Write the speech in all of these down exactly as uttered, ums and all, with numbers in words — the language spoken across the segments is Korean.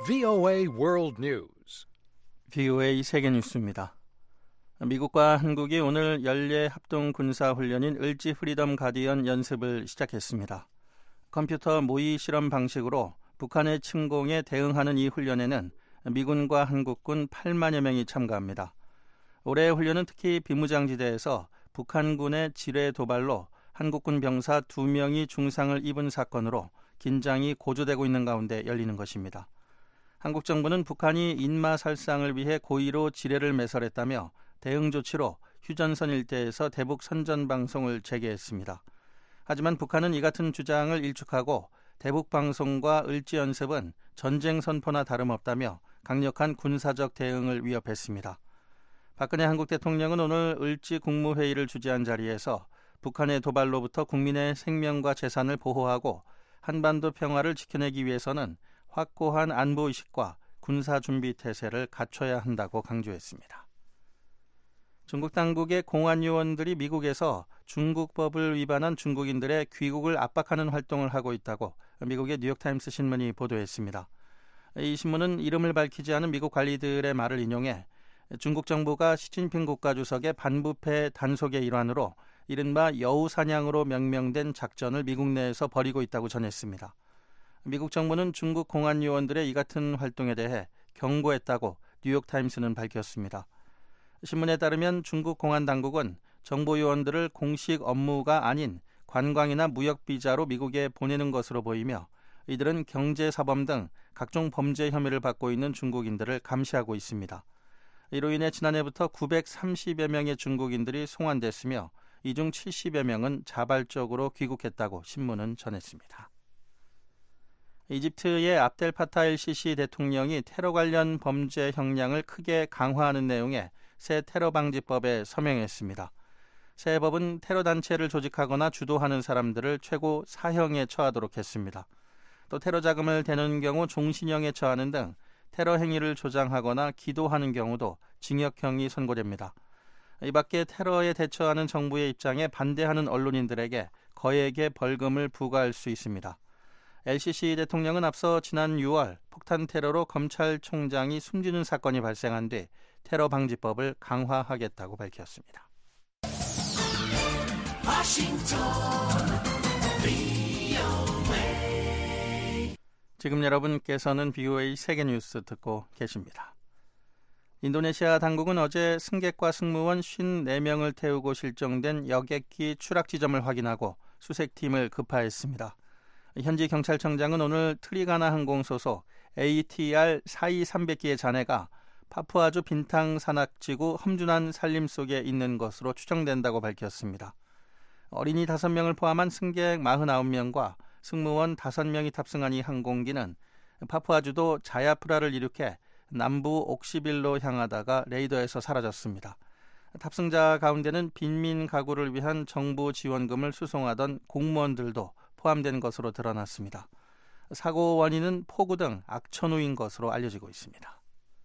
브이오에이 World News. 브이오에이 세계 뉴스입니다. 미국과 한국이 오늘 연례 합동 군사 훈련인 을지 프리덤 가디언 연습을 시작했습니다. 컴퓨터 모의 실험 방식으로 북한의 침공에 대응하는 이 훈련에는 미군과 한국군 팔만여 명이 참가합니다. 올해 훈련은 특히 비무장지대에서 북한군의 지뢰 도발로 한국군 병사 두 명이 중상을 입은 사건으로 긴장이 고조되고 있는 가운데 열리는 것입니다. 한국 정부는 북한이 인마살상을 위해 고의로 지뢰를 매설했다며 대응 조치로 휴전선 일대에서 대북 선전 방송을 재개했습니다. 하지만 북한은 이 같은 주장을 일축하고 대북 방송과 을지 연습은 전쟁 선포나 다름없다며 강력한 군사적 대응을 위협했습니다. 박근혜 한국 대통령은 오늘 을지 국무회의를 주재한 자리에서 북한의 도발로부터 국민의 생명과 재산을 보호하고 한반도 평화를 지켜내기 위해서는 확고한 안보의식과 군사준비 태세를 갖춰야 한다고 강조했습니다. 중국 당국의 공안 요원들이 미국에서 중국법을 위반한 중국인들의 귀국을 압박하는 활동을 하고 있다고 미국의 뉴욕타임스 신문이 보도했습니다. 이 신문은 이름을 밝히지 않은 미국 관리들의 말을 인용해 중국 정부가 시진핑 국가주석의 반부패 단속의 일환으로 이른바 여우사냥으로 명명된 작전을 미국 내에서 벌이고 있다고 전했습니다. 미국 정부는 중국 공안 요원들의 이 같은 활동에 대해 경고했다고 뉴욕타임스는 밝혔습니다. 신문에 따르면 중국 공안 당국은 정보 요원들을 공식 업무가 아닌 관광이나 무역 비자로 미국에 보내는 것으로 보이며 이들은 경제사범 등 각종 범죄 혐의를 받고 있는 중국인들을 감시하고 있습니다. 이로 인해 지난해부터 구백삼십여 명의 중국인들이 송환됐으며 이 중 칠십여 명은 자발적으로 귀국했다고 신문은 전했습니다. 이집트의 압델 파타 엘시시 대통령이 테러 관련 범죄 형량을 크게 강화하는 내용의 새 테러 방지법에 서명했습니다. 새 법은 테러 단체를 조직하거나 주도하는 사람들을 최고 사형에 처하도록 했습니다. 또 테러 자금을 대는 경우 종신형에 처하는 등 테러 행위를 조장하거나 기도하는 경우도 징역형이 선고됩니다. 이 밖에 테러에 대처하는 정부의 입장에 반대하는 언론인들에게 거액의 벌금을 부과할 수 있습니다. 엘시시 대통령은 앞서 지난 유월 폭탄 테러로 검찰총장이 숨지는 사건이 발생한 뒤 테러 방지법을 강화하겠다고 밝혔습니다. 지금 여러분께서는 브이오에이 세계뉴스 듣고 계십니다. 인도네시아 당국은 어제 승객과 승무원 오십사 명을 태우고 실종된 여객기 추락 지점을 확인하고 수색팀을 급파했습니다. 현지 경찰청장은 오늘 트리가나 항공 소속 에이티알 사이삼백 기의 잔해가 파푸아주 빈탕 산악지구 험준한 산림 속에 있는 것으로 추정된다고 밝혔습니다. 어린이 다섯 명을 포함한 승객 사십구 명과 승무원 다섯 명이 탑승한 이 항공기는 파푸아주도 자야프라를 이륙해 남부 옥시빌로 향하다가 레이더에서 사라졌습니다. 탑승자 가운데는 빈민 가구를 위한 정부 지원금을 수송하던 공무원들도 포함된 것으로 드러났습니다. 사고 원인은 폭우 등 악천후인 것으로 알려지고 있습니다.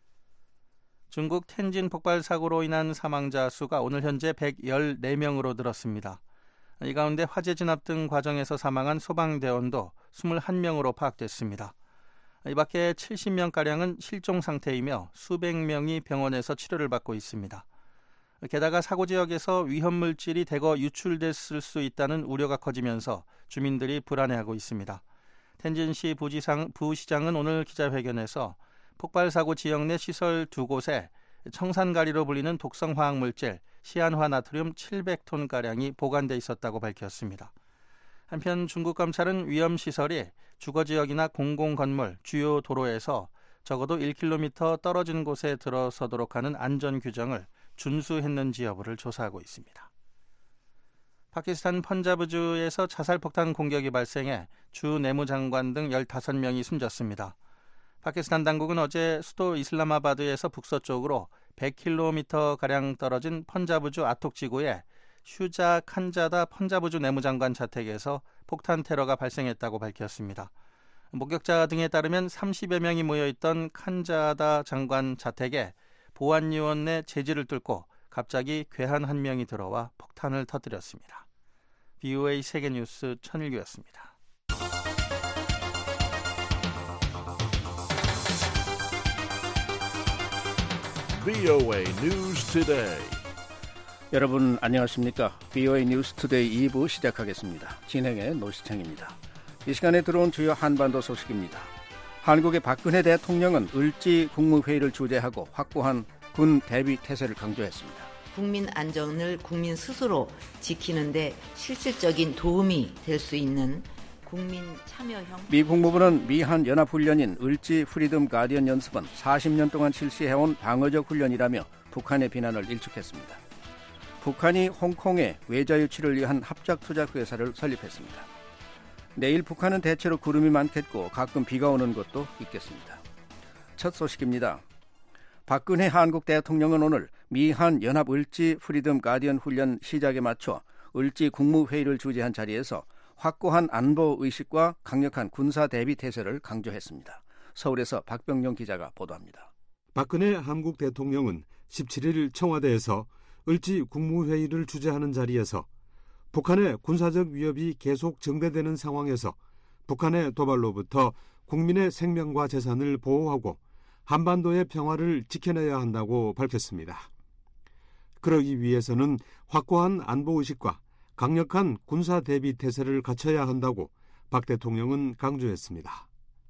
중국 텐진 폭발 사고로 인한 사망자 수가 오늘 현재 백십사 명으로 늘었습니다. 이 가운데 화재 진압 등 과정에서 사망한 소방대원도 이십일 명으로 파악됐습니다. 이 밖에 칠십 명가량은 실종 상태이며 수백 명이 병원에서 치료를 받고 있습니다. 게다가 사고 지역에서 위험물질이 대거 유출됐을 수 있다는 우려가 커지면서 주민들이 불안해하고 있습니다. 텐진시 부지상, 부시장은 오늘 기자회견에서 폭발 사고 지역 내 시설 두 곳에 청산가리로 불리는 독성 화학물질 시안화나트륨 칠백 톤가량이 보관돼 있었다고 밝혔습니다. 한편 중국 검찰은 위험시설이 주거지역이나 공공건물, 주요 도로에서 적어도 일 킬로미터 떨어진 곳에 들어서도록 하는 안전규정을 준수했는지 여부를 조사하고 있습니다. 파키스탄 펀자브주에서 자살폭탄 공격이 발생해 주 내무장관 등 십오 명이 숨졌습니다. 파키스탄 당국은 어제 수도 이슬라마바드에서 북서쪽으로 백 킬로미터가량 떨어진 펀자브주 아톡 지구의 슈자 칸자다 펀자브주 내무장관 자택에서 폭탄 테러가 발생했다고 밝혔습니다. 목격자 등에 따르면 삼십여 명이 모여있던 칸자다 장관 자택에 보안요원 내 제지를 뚫고 갑자기 괴한 한 명이 들어와 폭탄을 터뜨렸습니다. 브이오에이 세계뉴스 천일규였습니다. 브이오에이 News Today. 여러분 안녕하십니까? 브이오에이 뉴스 투데이 이 부 시작하겠습니다. 진행의 노시창입니다. 이 시간에 들어온 주요 한반도 소식입니다. 한국의 박근혜 대통령은 을지 국무회의를 주재하고 확고한 군 대비 태세를 강조했습니다. 국민 안전을 국민 스스로 지키는 데 실질적인 도움이 될 수 있는 국민 참여형. 미 국무부는 미한 연합훈련인 을지 프리덤 가디언 연습은 사십 년 동안 실시해온 방어적 훈련이라며 북한의 비난을 일축했습니다. 북한이 홍콩에 외자 유치를 위한 합작투자회사를 설립했습니다. 내일 북한은 대체로 구름이 많겠고 가끔 비가 오는 곳도 있겠습니다. 첫 소식입니다. 박근혜 한국 대통령은 오늘 미한 연합 을지 프리덤 가디언 훈련 시작에 맞춰 을지 국무회의를 주재한 자리에서 확고한 안보 의식과 강력한 군사 대비 태세를 강조했습니다. 서울에서 박병용 기자가 보도합니다. 박근혜 한국 대통령은 십칠 일 청와대에서 을지 국무회의를 주재하는 자리에서 북한의 군사적 위협이 계속 증대되는 상황에서 북한의 도발로부터 국민의 생명과 재산을 보호하고 한반도의 평화를 지켜내야 한다고 밝혔습니다. 그러기 위해서는 확고한 안보의식과 강력한 군사 대비 태세를 갖춰야 한다고 박 대통령은 강조했습니다.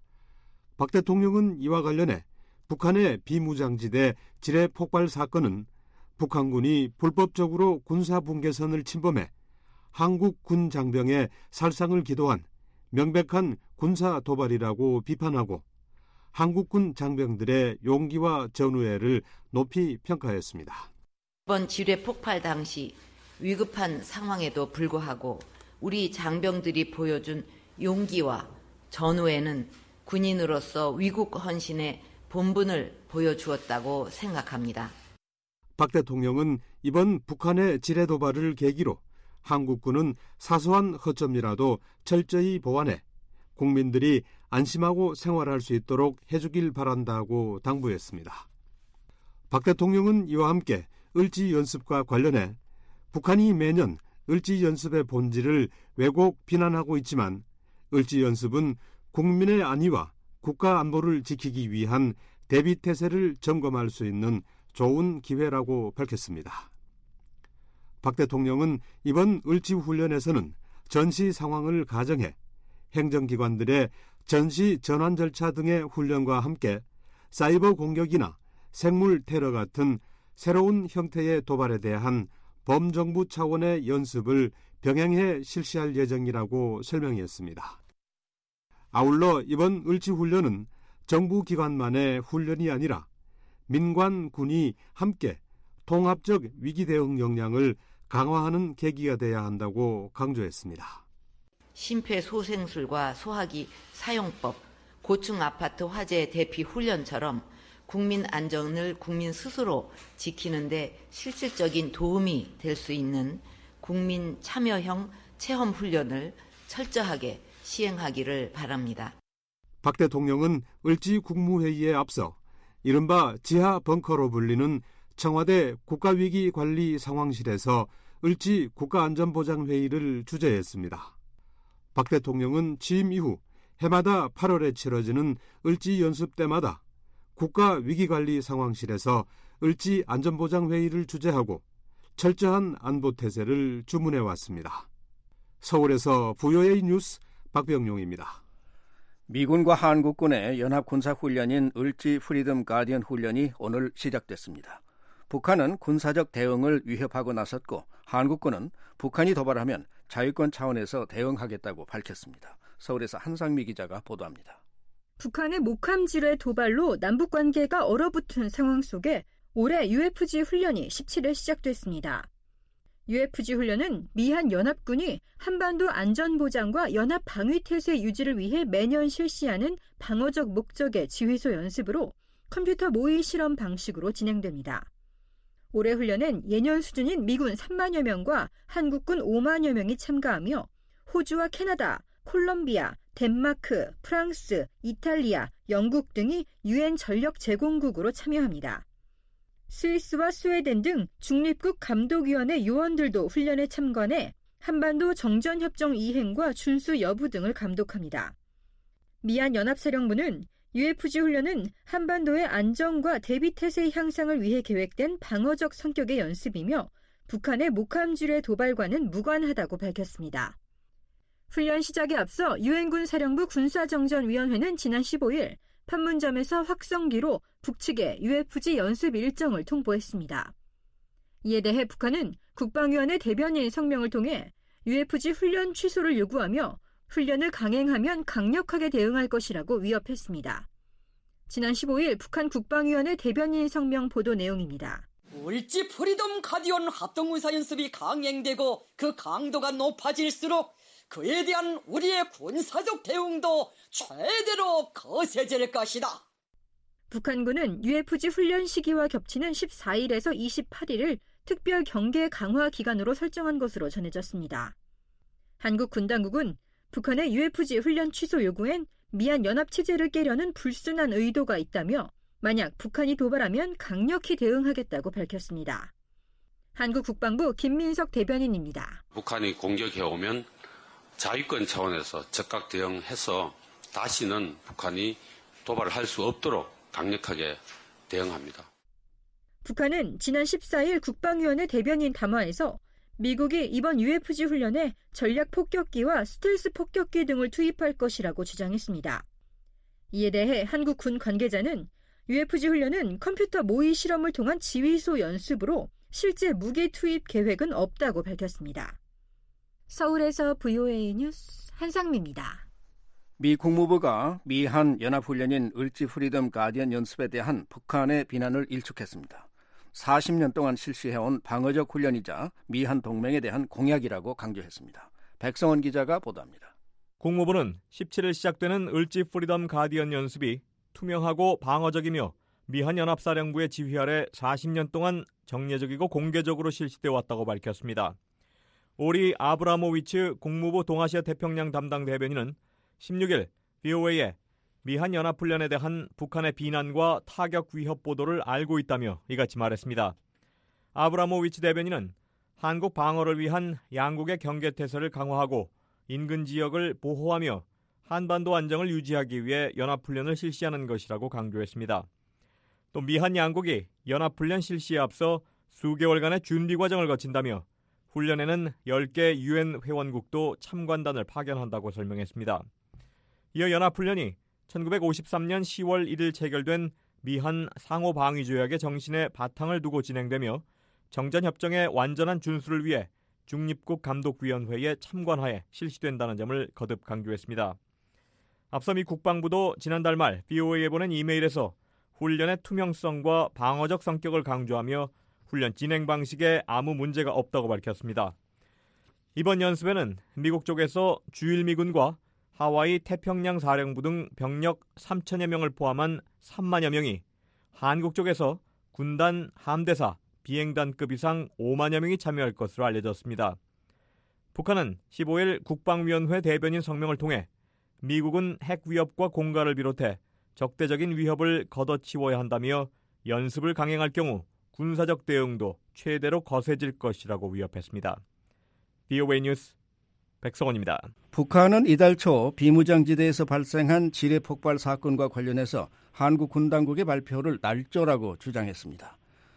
박 대통령은 이와 관련해 북한의 비무장지대 지뢰 폭발 사건은 북한군이 불법적으로 군사분계선을 침범해 한국 군 장병의 살상을 기도한 명백한 군사 도발이라고 비판하고 한국군 장병들의 용기와 전우애를 높이 평가했습니다. 이번 지뢰 폭발 당시 위급한 상황에도 불구하고 우리 장병들이 보여준 용기와 전우애는 군인으로서 위국 헌신의 본분을 보여주었다고 생각합니다. 박 대통령은 이번 북한의 지뢰 도발을 계기로 한국군은 사소한 허점이라도 철저히 보완해 국민들이 안심하고 생활할 수 있도록 해주길 바란다고 당부했습니다. 박 대통령은 이와 함께 을지 연습과 관련해 북한이 매년 을지 연습의 본질을 왜곡 비난하고 있지만 을지 연습은 국민의 안위와 국가 안보를 지키기 위한 대비태세를 점검할 수 있는 좋은 기회라고 밝혔습니다. 박 대통령은 이번 을지 훈련에서는 전시 상황을 가정해 행정기관들의 전시 전환 절차 등의 훈련과 함께 사이버 공격이나 생물 테러 같은 새로운 형태의 도발에 대한 범정부 차원의 연습을 병행해 실시할 예정이라고 설명했습니다. 아울러 이번 을지 훈련은 정부 기관만의 훈련이 아니라 민관, 군이 함께 통합적 위기 대응 역량을 강화하는 계기가 돼야 한다고 강조했습니다. 심폐소생술과 소화기 사용법, 고층 아파트 화재 대피 훈련처럼 국민 안전을 국민 스스로 지키는 데 실질적인 도움이 될 수 있는 국민 참여형 체험 훈련을 철저하게 시행하기를 바랍니다. 박 대통령은 을지 국무회의에 앞서 이른바 지하 벙커로 불리는 청와대 국가위기관리상황실에서 을지 국가안전보장회의를 주재했습니다. 박 대통령은 취임 이후 해마다 팔월에 치러지는 을지 연습 때마다 국가위기관리상황실에서 을지 안전보장회의를 주재하고 철저한 안보태세를 주문해왔습니다. 서울에서 브이오에이 뉴스 박병용입니다. 미군과 한국군의 연합군사훈련인 을지 프리덤 가디언 훈련이 오늘 시작됐습니다. 북한은 군사적 대응을 위협하고 나섰고 한국군은 북한이 도발하면 자유권 차원에서 대응하겠다고 밝혔습니다. 서울에서 한상미 기자가 보도합니다. 북한의 목함 지뢰 도발로 남북관계가 얼어붙은 상황 속에 올해 유에프지 훈련이 십칠 일 시작됐습니다. 유에프지 훈련은 미한 연합군이 한반도 안전보장과 연합 방위태세 유지를 위해 매년 실시하는 방어적 목적의 지휘소 연습으로 컴퓨터 모의 실험 방식으로 진행됩니다. 올해 훈련엔 예년 수준인 미군 삼만여 명과 한국군 오만여 명이 참가하며 호주와 캐나다, 콜롬비아, 덴마크, 프랑스, 이탈리아, 영국 등이 유엔 전력 제공국으로 참여합니다. 스위스와 스웨덴 등 중립국 감독위원회 요원들도 훈련에 참관해 한반도 정전협정 이행과 준수 여부 등을 감독합니다. 미얀 연합사령부는 유에프지 훈련은 한반도의 안정과 대비태세의 향상을 위해 계획된 방어적 성격의 연습이며 북한의 목함지뢰 도발과는 무관하다고 밝혔습니다. 훈련 시작에 앞서 유엔군 사령부 군사정전위원회는 지난 십오일 판문점에서 확성기로 북측에 유에프지 연습 일정을 통보했습니다. 이에 대해 북한은 국방위원회 대변인 성명을 통해 유에프지 훈련 취소를 요구하며 훈련을 강행하면 강력하게 대응할 것이라고 위협했습니다. 지난 십오일 북한 국방위원회 대변인 성명 보도 내용입니다. 을지 프리덤 가디언 합동군사 연습이 강행되고 그 강도가 높아질수록 그에 대한 우리의 군사적 대응도 최대로 거세질 것이다. 북한군은 유에프지 훈련 시기와 겹치는 십사일에서 이십팔일을 특별 경계 강화 기간으로 설정한 것으로 전해졌습니다. 한국 군당국은 북한의 유에프지 훈련 취소 요구엔 미한 연합체제를 깨려는 불순한 의도가 있다며 만약 북한이 도발하면 강력히 대응하겠다고 밝혔습니다. 한국 국방부 김민석 대변인입니다. 북한이 공격해오면 자위권 차원에서 즉각 대응해서 다시는 북한이 도발을 할 수 없도록 강력하게 대응합니다. 북한은 지난 십사일 국방위원회 대변인 담화에서 미국이 이번 유에프지 훈련에 전략 폭격기와 스텔스 폭격기 등을 투입할 것이라고 주장했습니다. 이에 대해 한국 군 관계자는 유에프지 훈련은 컴퓨터 모의 실험을 통한 지휘소 연습으로 실제 무기 투입 계획은 없다고 밝혔습니다. 서울에서 브이오에이 뉴스 한상미입니다. 미 국무부가 미한 연합훈련인 을지 프리덤 가디언 연습에 대한 북한의 비난을 일축했습니다. 사십 년 동안 실시해온 방어적 훈련이자 미한 동맹에 대한 공약이라고 강조했습니다. 백성원 기자가 보도합니다. 국무부는 십칠일 시작되는 을지 프리덤 가디언 연습이 투명하고 방어적이며 미한 연합사령부의 지휘 아래 사십 년 동안 정례적이고 공개적으로 실시돼 왔다고 밝혔습니다. 오리 아브라모위츠 국무부 동아시아 태평양 담당 대변인은 십육일 브이오에이에 미한 연합훈련에 대한 북한의 비난과 타격 위협 보도를 알고 있다며 이같이 말했습니다. 아브라모위츠 대변인은 한국 방어를 위한 양국의 경계태세를 강화하고 인근 지역을 보호하며 한반도 안정을 유지하기 위해 연합훈련을 실시하는 것이라고 강조했습니다. 또 미한 양국이 연합훈련 실시에 앞서 수개월간의 준비 과정을 거친다며 훈련에는 열 개 유엔 회원국도 참관단을 파견한다고 설명했습니다. 이어 연합훈련이 천구백오십삼년 시월 일일 체결된 미한 상호방위조약의 정신에 바탕을 두고 진행되며 정전협정의 완전한 준수를 위해 중립국 감독위원회의 참관하에 실시된다는 점을 거듭 강조했습니다. 앞서 미 국방부도 지난달 말 브이오에이에 보낸 이메일에서 훈련의 투명성과 방어적 성격을 강조하며 훈련 진행 방식에 아무 문제가 없다고 밝혔습니다. 이번 연습에는 미국 쪽에서 주일미군과 하와이 태평양 사령부 등 병력 삼천여 명을 포함한 삼만여 명이, 한국 쪽에서 군단, 함대사, 비행단급 이상 오만여 명이 참여할 것으로 알려졌습니다. 북한은 십오일 국방위원회 대변인 성명을 통해 미국은 핵 위협과 공갈을 비롯해 적대적인 위협을 걷어치워야 한다며 연습을 강행할 경우 군사적 대응도 최대로 거세질 것이라고 위협했습니다. 브이오에이 뉴스 백성원입니다. 북한은 이달 초 비무장지대에서 발생한 지뢰 폭발 사건과 관련해서 한국 군 당국의 발표를 날조라고 주장했습니다.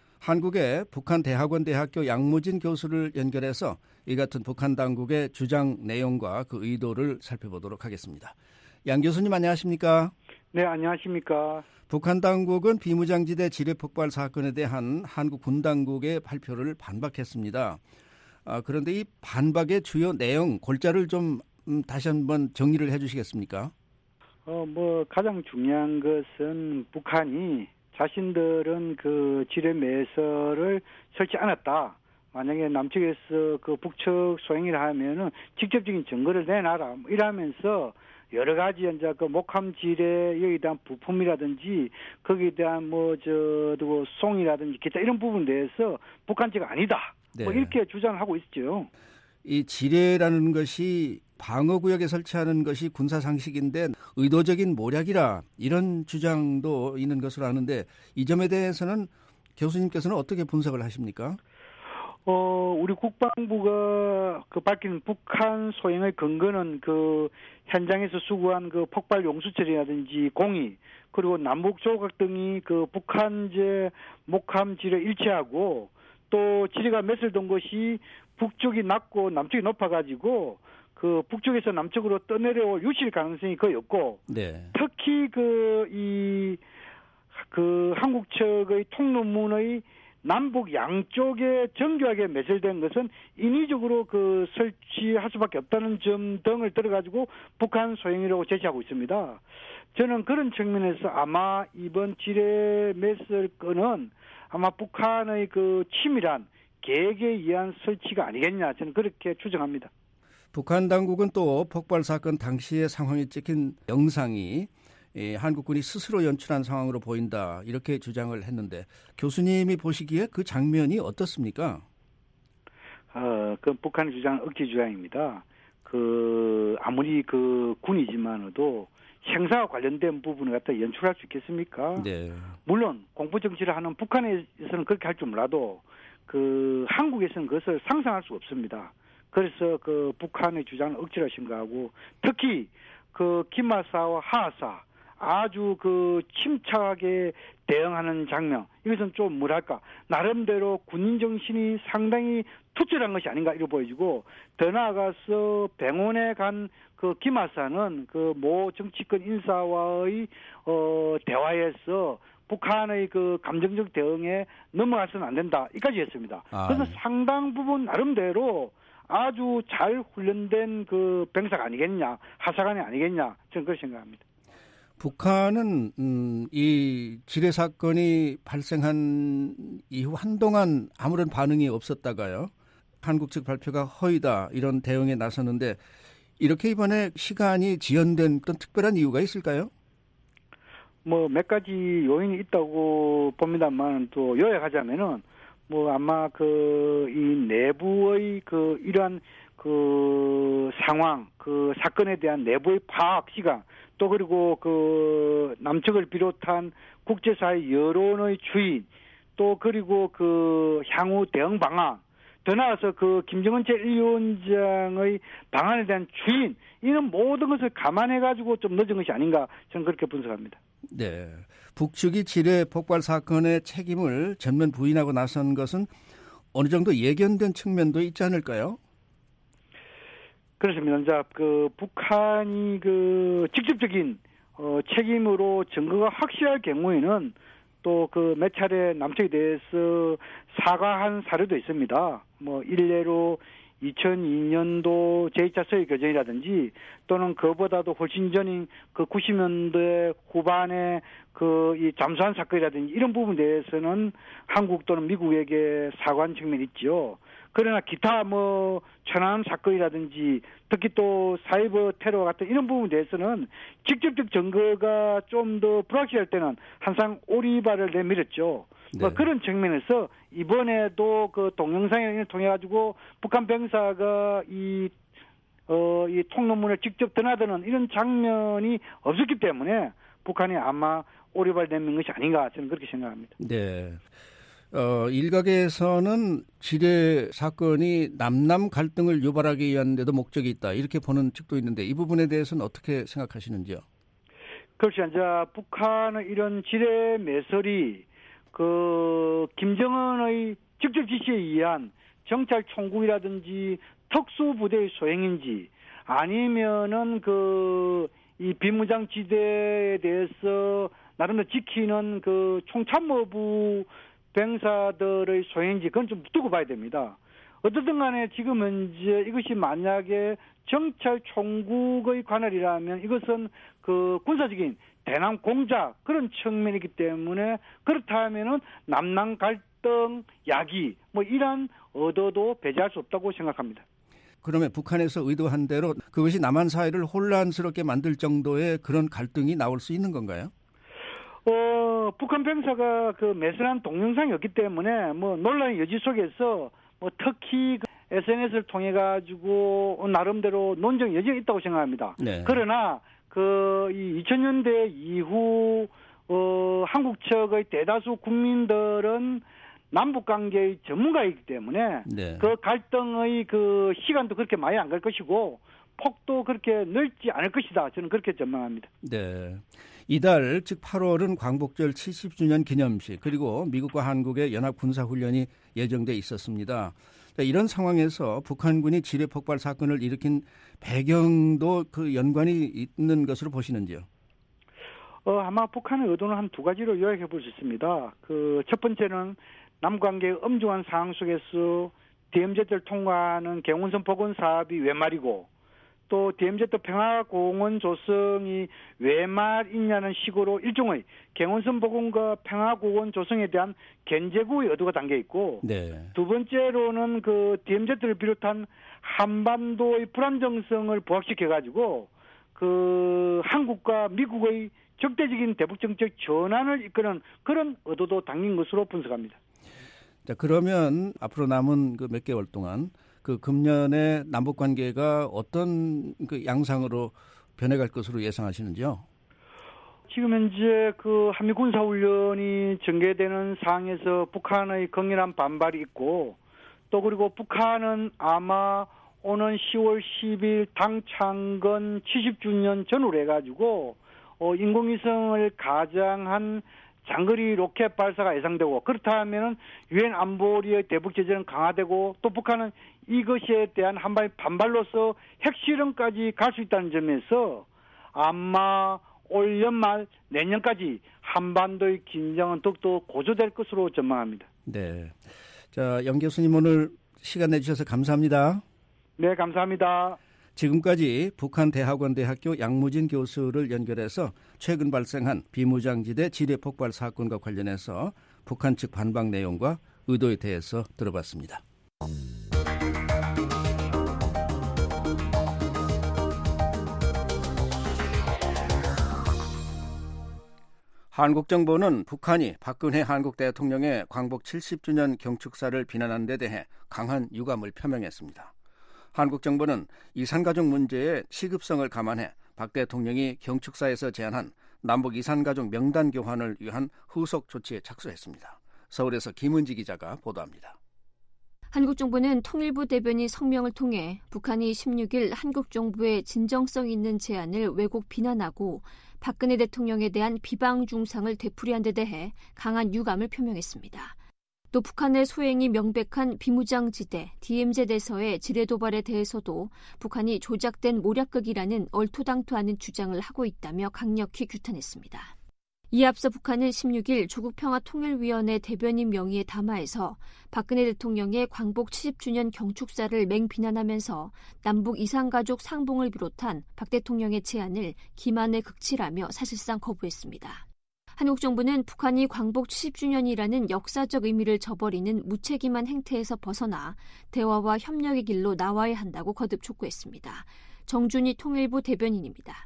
한국의 북한 대학원 대학교 양무진 교수를 연결해서 이 같은 북한 당국의 주장 내용과 그 의도를 살펴보도록 하겠습니다. 양 교수님 안녕하십니까? 네, 안녕하십니까? 북한 당국은 비무장지대 지뢰 폭발 사건에 대한 한국 군 당국의 발표를 반박했습니다. 아, 그런데 이 반박의 주요 내용, 골자를 좀 음, 다시 한번 정리를 해 주시겠습니까? 어, 뭐 가장 중요한 것은 북한이 자신들은 그 지뢰 매설을 설치 않았다. 만약에 남측에서 그 북측 소행이라 하면은 직접적인 증거를 내놔라. 뭐 이러면서 여러 가지 이제 그 목함 지뢰에 대한 부품이라든지 거기에 대한 뭐 저 뭐 송이라든지 기타 이런 부분 대해서 북한 측 아니다. 네. 뭐 이렇게 주장을 하고 있죠. 이 지뢰라는 것이 방어구역에 설치하는 것이 군사 상식인데 의도적인 모략이라 이런 주장도 있는 것으로 아는데 이 점에 대해서는 교수님께서는 어떻게 분석을 하십니까? 어, 우리 국방부가 그 밝힌 북한 소행의 근거는 그 현장에서 수거한 그 폭발 용수철이라든지 공이, 그리고 남북 조각 등이 그 북한제 목함 질에 일치하고, 또 지뢰가 매설된 것이 북쪽이 낮고 남쪽이 높아가지고 그 북쪽에서 남쪽으로 떠내려올 유실 가능성이 거의 없고, 네. 특히 그 이 그 한국 측의 통로문의 남북 양쪽에 정교하게 매설된 것은 인위적으로 그 설치할 수밖에 없다는 점 등을 들어가지고 북한 소행이라고 제시하고 있습니다. 저는 그런 측면에서 아마 이번 지뢰 매설 건은 아마 북한의 그 치밀한 계획에 의한 설치가 아니겠냐, 저는 그렇게 추정합니다. 북한 당국은 또 폭발 사건 당시의 상황이 찍힌 영상이 예, 한국군이 스스로 연출한 상황으로 보인다, 이렇게 주장을 했는데 교수님이 보시기에 그 장면이 어떻습니까? 어, 그 북한의 주장은 억지 주장입니다. 그 아무리 그 군이지만도 행사와 관련된 부분을 갖다 연출할 수 있겠습니까? 네. 물론 공포 정치를 하는 북한에서는 그렇게 할 줄 몰라도 그 한국에서는 그것을 상상할 수 없습니다. 그래서 그 북한의 주장을 억지로 생각하고, 특히 그 김하사와 하하사 아주 그 침착하게 대응하는 장면, 이것은 좀 뭐랄까 나름대로 군인 정신이 상당히 투철한 것이 아닌가 이렇게 보여지고, 더 나아가서 병원에 간 그 김하사는 그 모 정치권 인사와의 어 대화에서 북한의 그 감정적 대응에 넘어가서는 안 된다, 이까지 했습니다. 아, 그래서 네. 상당 부분 나름대로 아주 잘 훈련된 그 병사가 아니겠냐, 하사관이 아니겠냐, 저는 그렇게 생각합니다. 북한은 음, 이 지뢰 사건이 발생한 이후 한동안 아무런 반응이 없었다가요, 한국 측 발표가 허위다, 이런 대응에 나섰는데, 이렇게 이번에 시간이 지연된 어떤 특별한 이유가 있을까요? 뭐 몇 가지 요인이 있다고 봅니다만, 또 요약하자면은 뭐 아마 그 이 내부의 그 이러한 그 상황, 그 사건에 대한 내부의 파악 시간, 또 그리고 그 남측을 비롯한 국제사회 여론의 추이, 또 그리고 그 향후 대응 방안, 더 나아가서 그 김정은 제일 위원장의 방안에 대한 추인, 이런 모든 것을 감안해가지고 좀 늦은 것이 아닌가, 저는 그렇게 분석합니다. 네. 북측이 지뢰 폭발 사건의 책임을 전면 부인하고 나선 것은 어느 정도 예견된 측면도 있지 않을까요? 그렇습니다. 이제 그 북한이 그 직접적인 어 책임으로 증거가 확실할 경우에는 또 그 몇 차례 남측에 대해서 사과한 사례도 있습니다. 뭐 일례로 이천이 년도 제이 차 서해 교전이라든지, 또는 그보다도 훨씬 전인 그 구십 년대 후반에 그 이 잠수함 사건이라든지, 이런 부분에 대해서는 한국 또는 미국에게 사과한 측면이 있죠. 그러나 기타 뭐 천안 사건이라든지, 특히 또 사이버 테러 같은 이런 부분에 대해서는 직접적 증거가 좀 더 불확실할 때는 항상 오리발을 내밀었죠. 네. 뭐 그런 측면에서 이번에도 그 동영상을 통해 가지고 북한 병사가 이 어, 이 통로문을 직접 드나드는 이런 장면이 없었기 때문에 북한이 아마 오리발 내민 것이 아닌가, 저는 그렇게 생각합니다. 네. 어, 일각에서는 지뢰 사건이 남남 갈등을 유발하기 위한 데도 목적이 있다, 이렇게 보는 측도 있는데, 이 부분에 대해서는 어떻게 생각하시는지요? 그렇죠. 이제 북한의 이런 지뢰 매설이 그 김정은의 직접 지시에 의한 정찰 총국이라든지 특수부대의 소행인지, 아니면은 그 이 비무장지대에 대해서 나름대로 지키는 그 총참모부 병사들의 소행인지, 그건 좀 두고 봐야 됩니다. 어쨌든 간에 지금 현재 이것이 만약에 정찰 총국의 관할이라면 이것은 그 군사적인 대남 공작, 그런 측면이기 때문에, 그렇다면은 남남 갈등 야기 뭐 이런 의도도 배제할 수 없다고 생각합니다. 그러면 북한에서 의도한 대로 그것이 남한 사회를 혼란스럽게 만들 정도의 그런 갈등이 나올 수 있는 건가요? 어, 북한 병사가 그 매설한 동영상이었기 때문에 뭐 논란의 여지 속에서 뭐 특히 그 에스엔에스를 통해 가지고 나름대로 논쟁 여지가 있다고 생각합니다. 네. 그러나 그 이 이천 년대 이후 어, 한국 측의 대다수 국민들은 남북 관계의 전문가이기 때문에 네. 그 갈등의 그 시간도 그렇게 많이 안 갈 것이고 폭도 그렇게 넓지 않을 것이다. 저는 그렇게 전망합니다. 네. 이달 즉 팔월은 광복절 칠십 주년 기념식 그리고 미국과 한국의 연합 군사훈련이 예정돼 있었습니다. 이런 상황에서 북한군이 지뢰 폭발 사건을 일으킨 배경도 그 연관이 있는 것으로 보시는지요? 어, 아마 북한의 의도는 한 두 가지로 요약해 볼 수 있습니다. 그 첫 번째는 남관계의 엄중한 상황 속에서 디엠제트를 통과하는 경운선 복원 사업이 왜 말이고 또 디엠제트 평화공원 조성이 왜 말이냐는 식으로 일종의 경운선 복원과 평화공원 조성에 대한 견제구의 의도가 담겨 있고 네. 두 번째로는 그 디엠제트를 비롯한 한반도의 불안정성을 부각시켜가지고 그 한국과 미국의 적대적인 대북 정책 전환을 이끄는 그런 의도도 담긴 것으로 분석합니다. 자, 그러면 앞으로 남은 그 몇 개월 동안 그 금년의 남북 관계가 어떤 그 양상으로 변해갈 것으로 예상하시는지요? 지금 현재 그 한미 군사훈련이 전개되는 상황에서 북한의 강렬한 반발이 있고 또 그리고 북한은 아마 오는 시월 십일 당창건 칠십 주년 전후로 해가지고 어, 인공위성을 가장한 장거리 로켓 발사가 예상되고 그렇다면은 유엔 안보리의 대북 제재는 강화되고 또 북한은 이것에 대한 한발 반발로서 핵실험까지 갈 수 있다는 점에서 아마 올 연말 내년까지 한반도의 긴장은 더욱더 고조될 것으로 전망합니다. 네. 자, 영 교수님 오늘 시간 내주셔서 감사합니다. 네, 감사합니다. 지금까지 북한대학원대학교 양무진 교수를 연결해서 최근 발생한 비무장지대 지뢰 폭발 사건과 관련해서 북한 측 반박 내용과 의도에 대해서 들어봤습니다. 한국 정부는 북한이 박근혜 한국 대통령의 광복 칠십 주년 경축사를 비난한 데 대해 강한 유감을 표명했습니다. 한국 정부는 이산가족 문제의 시급성을 감안해 박 대통령이 경축사에서 제안한 남북 이산가족 명단 교환을 위한 후속 조치에 착수했습니다. 서울에서 김은지 기자가 보도합니다. 한국 정부는 통일부 대변인 성명을 통해 북한이 십육 일 한국 정부의 진정성 있는 제안을 왜곡 비난하고 박근혜 대통령에 대한 비방 중상을 되풀이한 데 대해 강한 유감을 표명했습니다. 또 북한의 소행이 명백한 비무장지대 디엠제대에서의 지뢰 도발에 대해서도 북한이 조작된 모략극이라는 얼토당토하는 주장을 하고 있다며 강력히 규탄했습니다. 이에 앞서 북한은 십육 일 조국평화통일위원회 대변인 명의의 담화에서 박근혜 대통령의 광복 칠십 주년 경축사를 맹비난하면서 남북 이산가족 상봉을 비롯한 박 대통령의 제안을 기만의 극치라며 사실상 거부했습니다. 한국 정부는 북한이 광복 칠십 주년이라는 역사적 의미를 저버리는 무책임한 행태에서 벗어나 대화와 협력의 길로 나와야 한다고 거듭 촉구했습니다. 정준희 통일부 대변인입니다.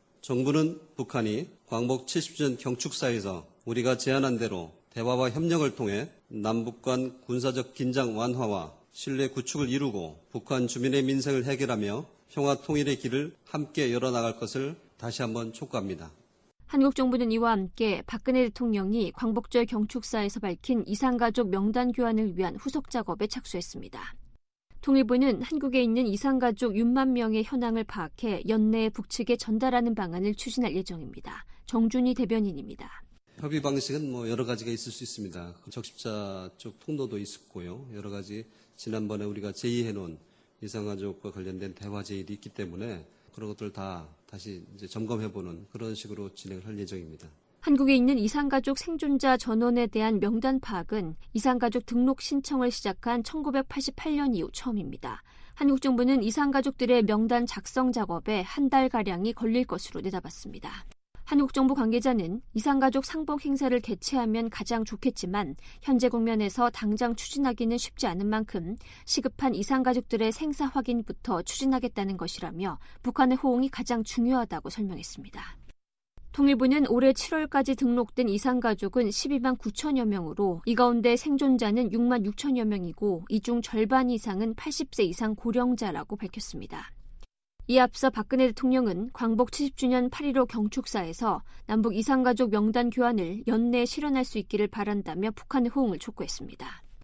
정부는 북한이 광복 칠십 주년 경축사에서 우리가 제안한 대로 대화와 협력을 통해 남북 간 군사적 긴장 완화와 신뢰 구축을 이루고 북한 주민의 민생을 해결하며 평화 통일의 길을 함께 열어나갈 것을 다시 한번 촉구합니다. 한국 정부는 이와 함께 박근혜 대통령이 광복절 경축사에서 밝힌 이산가족 명단 교환을 위한 후속 작업에 착수했습니다. 통일부는 한국에 있는 이산가족 육만 명의 현황을 파악해 연내 북측에 전달하는 방안을 추진할 예정입니다. 정준희 대변인입니다. 협의 방식은 뭐 여러 가지가 있을 수 있습니다. 적십자 쪽 통로도 있었고요. 여러 가지 지난번에 우리가 제의해놓은 이산가족과 관련된 대화 제의도 있기 때문에 그런 것들 다 다시 이제 점검해보는 그런 식으로 진행을 할 예정입니다. 한국에 있는 이산가족 생존자 전원에 대한 명단 파악은 이산가족 등록 신청을 시작한 천구백팔십팔 년 이후 처음입니다. 한국 정부는 이산가족들의 명단 작성 작업에 한 달가량이 걸릴 것으로 내다봤습니다. 한국 정부 관계자는 이산가족 상봉 행사를 개최하면 가장 좋겠지만 현재 국면에서 당장 추진하기는 쉽지 않은 만큼 시급한 이산가족들의 생사 확인부터 추진하겠다는 것이라며 북한의 호응이 가장 중요하다고 설명했습니다. 통일부는 올해 칠월까지 등록된 이산가족은 십이만 구천여 명으로 이 가운데 생존자는 육만 육천여 명이고 이 중 절반 이상은 팔십 세 이상 고령자라고 밝혔습니다. 이에 앞서 박근혜 대통령은 광복 칠십 주년 팔 일오 경축사에서 남북 이산가족 명단 교환을 연내에 실현할 수 있기를 바란다며 북한의 호응을 촉구했습니다.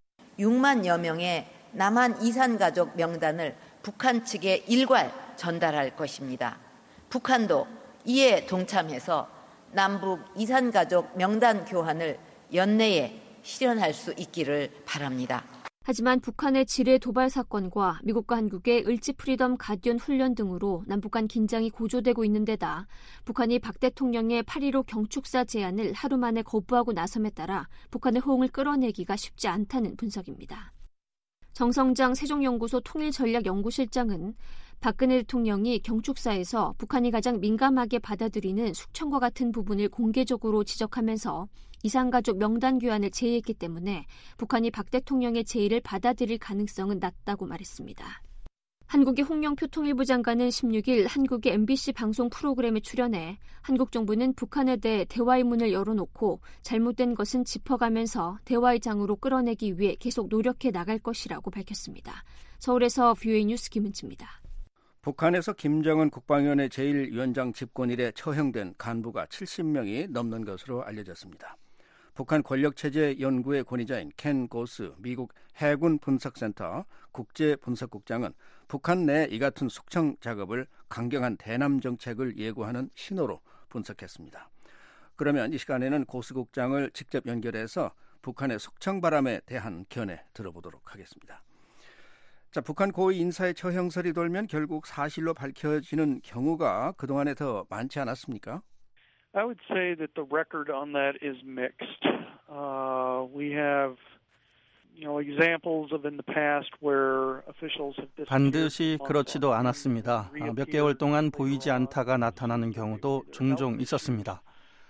육만여 명의 남한 이산가족 명단을 북한 측에 일괄 전달할 것입니다. 북한도 이에 동참해서 남북 이산가족 명단 교환을 연내에 실현할 수 있기를 바랍니다. 하지만 북한의 지뢰 도발 사건과 미국과 한국의 을지 프리덤 가디언 훈련 등으로 남북 간 긴장이 고조되고 있는 데다 북한이 박 대통령의 팔 일오 경축사 제안을 하루 만에 거부하고 나섬에 따라 북한의 호응을 끌어내기가 쉽지 않다는 분석입니다. 정성장 세종연구소 통일전략연구실장은 박근혜 대통령이 경축사에서 북한이 가장 민감하게 받아들이는 숙청과 같은 부분을 공개적으로 지적하면서 이산가족 명단 교환을 제의했기 때문에 북한이 박 대통령의 제의를 받아들일 가능성은 낮다고 말했습니다. 한국의 홍영표 통일부 장관은 십육 일 한국의 엠비씨 방송 프로그램에 출연해 한국 정부는 북한에 대해 대화의 문을 열어놓고 잘못된 것은 짚어가면서 대화의 장으로 끌어내기 위해 계속 노력해 나갈 것이라고 밝혔습니다. 서울에서 브이오에이 뉴스 김은지입니다. 북한에서 김정은 국방위원회 제일 위원장 집권 이래 처형된 간부가 칠십 명이 넘는 것으로 알려졌습니다. 북한 권력체제 연구의 권위자인 켄 고스 미국 해군 분석센터 국제분석국장은 북한 내 이 같은 숙청 작업을 강경한 대남 정책을 예고하는 신호로 분석했습니다. 그러면 이 시간에는 고스 국장을 직접 연결해서 북한의 숙청 바람에 대한 견해 들어보도록 하겠습니다. 자, 북한 고위 인사의 처형설이 돌면 결국 사실로 밝혀지는 경우가 그동안에 더 많지 않았습니까? I would say that the record on that is mixed. Uh, we have, you know, examples of in the past where officials have disappeared. 반드시 그렇지도 않았습니다. 몇 개월 동안 보이지 않다가 나타나는 경우도 종종 있었습니다.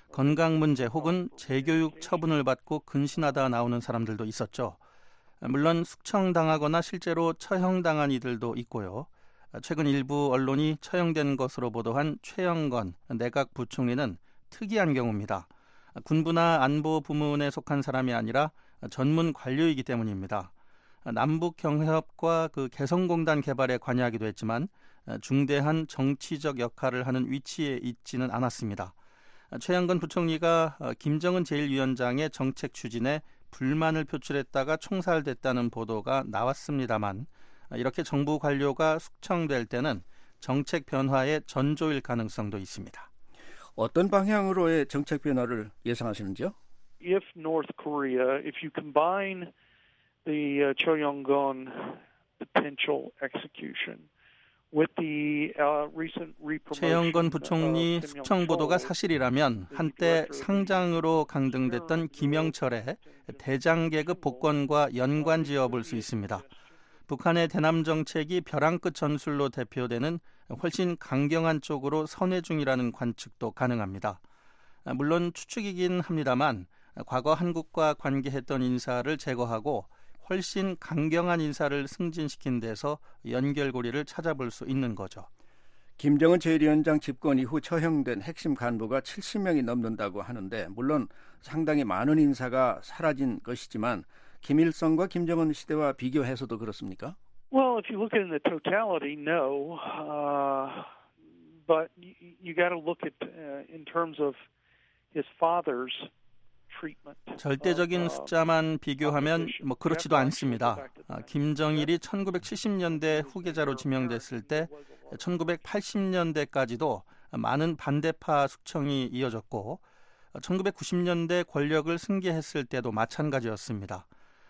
건강 문제 혹은 재교육 처분을 받고 근신하다 나오는 사람들도 있었죠. 물론 숙청당하거나 실제로 처형당한 이들도 있고요. 최근 일부 언론이 처형된 것으로 보도한 최영건 내각 부총리는 특이한 경우입니다. 군부나 안보 부문에 속한 사람이 아니라 전문 관료이기 때문입니다. 남북 경협과 그 개성공단 개발에 관여하기도 했지만 중대한 정치적 역할을 하는 위치에 있지는 않았습니다. 최영건 부총리가 김정은 제일 위원장의 정책 추진에 불만을 표출했다가 총살됐다는 보도가 나왔습니다만 이렇게 정부 관료가 숙청될 때는 정책 변화의 전조일 가능성도 있습니다. 어떤 방향으로의 정책 변화를 예상하시는지요? If North Korea, if you combine the uh, Cho Yong-gun potential execution with the uh, recent repromotion. 최영건 부총리 숙청 보도가 사실이라면 한때 상장으로 강등됐던 김영철의 대장 계급 복권과 연관지어 볼 수 있습니다. 북한의 대남 정책이 벼랑 끝 전술로 대표되는 훨씬 강경한 쪽으로 선회 중이라는 관측도 가능합니다. 물론 추측이긴 합니다만 과거 한국과 관계했던 인사를 제거하고 훨씬 강경한 인사를 승진시킨 데서 연결고리를 찾아볼 수 있는 거죠. 김정은 제일 위원장 집권 이후 처형된 핵심 간부가 칠십 명이 넘는다고 하는데 물론 상당히 많은 인사가 사라진 것이지만 김일성과 김정은 시대와 비교해서도 그렇습니까? Well, if you look at it in the totality, no. Uh, but you, you got to look at uh, in terms of his father's treatment. 절대적인 숫자만 비교하면 뭐 그렇지도 않습니다. 아, 김정일이 천구백칠십 년대 후계자로 지명됐을 때 천구백팔십 년대까지도 많은 반대파 숙청이 이어졌고 천구백구십 년대 권력을 승계했을 때도 마찬가지였습니다.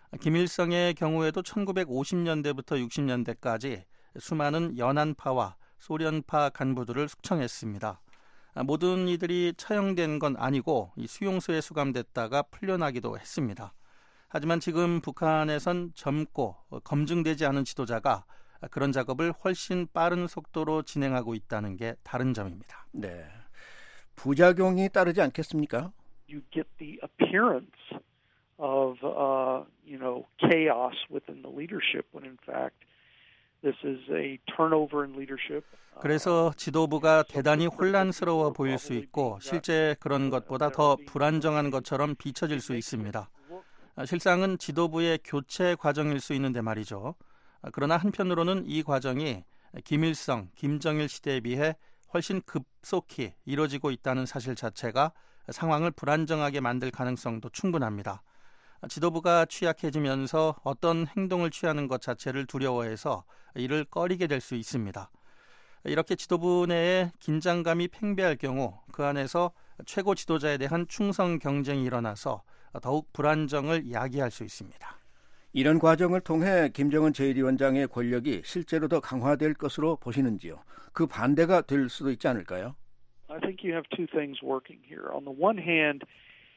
김일성의 경우에도 천구백오십 년대부터 육십 년대까지 수많은 연안파와 소련파 간부들을 숙청했습니다. 모든 이들이 처형된 건 아니고 수용소에 수감됐다가 풀려나기도 했습니다. 하지만 지금 북한에선 젊고 검증되지 않은 지도자가 그런 작업을 훨씬 빠른 속도로 진행하고 있다는 게 다른 점입니다. 네, 부작용이 따르지 않겠습니까? You get the appearance of uh, you know chaos within the leadership when in fact this is a turnover in leadership. 그래서 지도부가 대단히 혼란스러워 보일 수 있고 실제 그런 것보다 더 불안정한 것처럼 비춰질 수 있습니다. 실상은 지도부의 교체 과정일 수 있는데 말이죠. 그러나 한편으로는 이 과정이 김일성, 김정일 시대에 비해 훨씬 급속히 이뤄지고 있다는 사실 자체가 상황을 불안정하게 만들 가능성도 충분합니다. 지도부가 취약해지면서 어떤 행동을 취하는 것 자체를 두려워해서 이를 꺼리게 될 수 있습니다. 이렇게 지도부 내에 긴장감이 팽배할 경우 그 안에서 최고 지도자에 대한 충성 경쟁이 일어나서 더욱 불안정을 야기할 수 있습니다. 이런 과정을 통해 김정은 제일 위원장의 권력이 실제로 더 강화될 것으로 보시는지요? 그 반대가 될 수도 있지 않을까요? I think you have two things working here. On the one hand,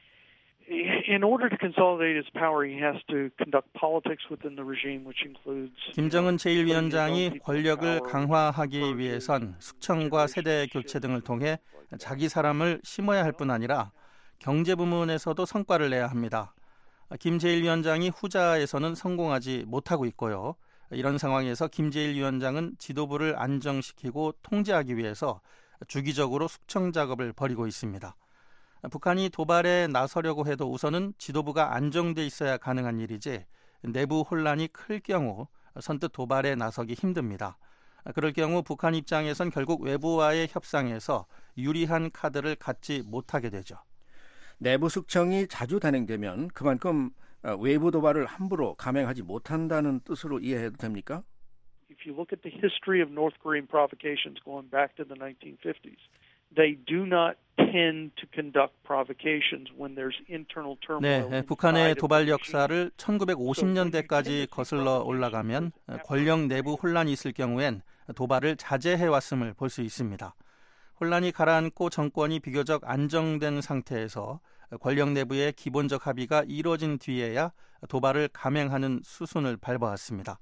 in order to consolidate his power, he has to conduct politics within the regime, which includes. 김정은 제일 위원장이 권력을 강화하기 위해선 숙청과 세대 교체 등을 통해 자기 사람을 심어야 할 뿐 아니라 경제 부문에서도 성과를 내야 합니다. 김 제일 위원장이 후자에서는 성공하지 못하고 있고요. 이런 상황에서 김 제일 위원장은 지도부를 안정시키고 통제하기 위해서 주기적으로 숙청 작업을 벌이고 있습니다. 북한이 도발에 나서려고 해도 우선은 지도부가 안정돼 있어야 가능한 일이지 내부 혼란이 클 경우 선뜻 도발에 나서기 힘듭니다. 그럴 경우 북한 입장에선 결국 외부와의 협상에서 유리한 카드를 갖지 못하게 되죠. 내부 숙청이 자주 단행되면 그만큼 외부 도발을 함부로 감행하지 못한다는 뜻으로 이해해도 됩니까? If you look at the history of North Korean provocations going back to the nineteen fifties, they do not tend to conduct provocations when there's internal turmoil. 네, 북한의 도발 역사를 천구백오십 년대까지 거슬러 올라가면 권력 내부 혼란이 있을 경우엔 도발을 자제해왔음을 볼 수 있습니다. 혼란이 가라앉고 정권이 비교적 안정된 상태에서 권력 내부의 기본적 합의가 이루어진 뒤에야 도발을 감행하는 수순을 밟아왔습니다.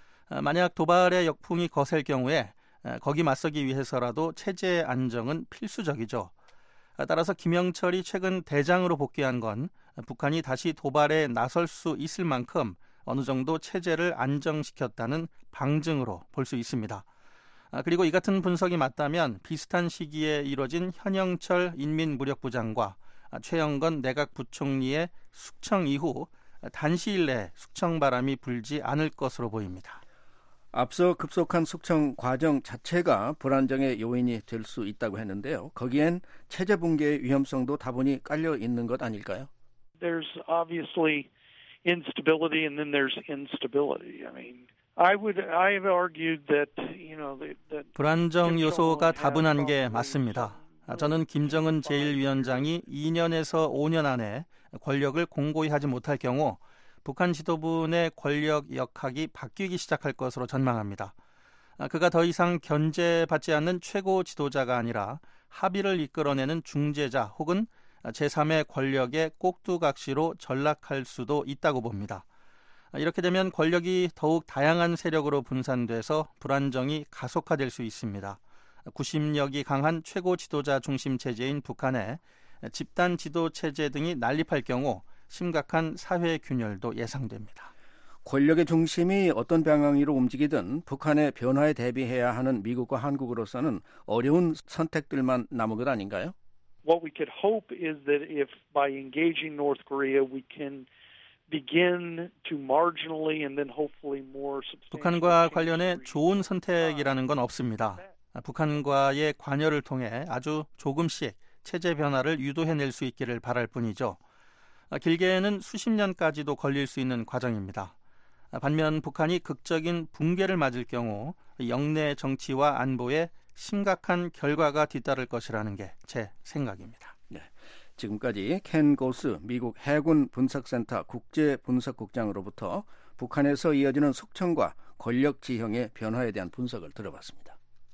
만약 도발의 역풍이 거셀 경우에 거기 맞서기 위해서라도 체제의 안정은 필수적이죠. 따라서 김영철이 최근 대장으로 복귀한 건 북한이 다시 도발에 나설 수 있을 만큼 어느 정도 체제를 안정시켰다는 방증으로 볼 수 있습니다. 그리고 이 같은 분석이 맞다면 비슷한 시기에 이뤄진 현영철 인민무력부장과 최영건 내각 부총리의 숙청 이후 단시일 내에 숙청 바람이 불지 않을 것으로 보입니다. 앞서 급속한 숙청 과정 자체가 불안정의 요인이 될 수 있다고 했는데요. 거기엔 체제 붕괴의 위험성도 다분히 깔려 있는 것 아닐까요? There's obviously instability and then there's instability. I mean, I would I've argued that, you know, that 불안정 요소가 다분한 게 맞습니다. 저는 김정은 제일 위원장이 이 년에서 오 년 안에 권력을 공고히 하지 못할 경우 북한 지도부 내 권력 역학이 바뀌기 시작할 것으로 전망합니다. 그가 더 이상 견제받지 않는 최고 지도자가 아니라 합의를 이끌어내는 중재자 혹은 제삼의 권력의 꼭두각시로 전락할 수도 있다고 봅니다. 이렇게 되면 권력이 더욱 다양한 세력으로 분산돼서 불안정이 가속화될 수 있습니다. 구심력이 강한 최고 지도자 중심 체제인 북한에 집단 지도 체제 등이 난립할 경우 심각한 사회 균열도 예상됩니다. 권력의 중심이 어떤 방향으로 움직이든 북한의 변화에 대비해야 하는 미국과 한국으로서는 어려운 선택들만 남은 것 아닌가요? What we could hope is that if by engaging North Korea we can begin to marginally and then hopefully more substantial. 북한과 관련해 좋은 선택이라는 건 없습니다. 북한과의 관여를 통해 아주 조금씩 체제 변화를 유도해낼 수 있기를 바랄 뿐이죠. 길게는 수십 년까지도 걸릴 수 있는 과정입니다. 반면 북한이 극적인 붕괴를 맞을 경우 영내 정치와 안보에 심각한 결과가 뒤따를 것이라는 게 제 생각입니다. 네, 지금까지 켄 고스 미국 해군 분석센터 국제분석국장으로부터 북한에서 이어지는 숙청과 권력 지형의 변화에 대한 분석을 들어봤습니다.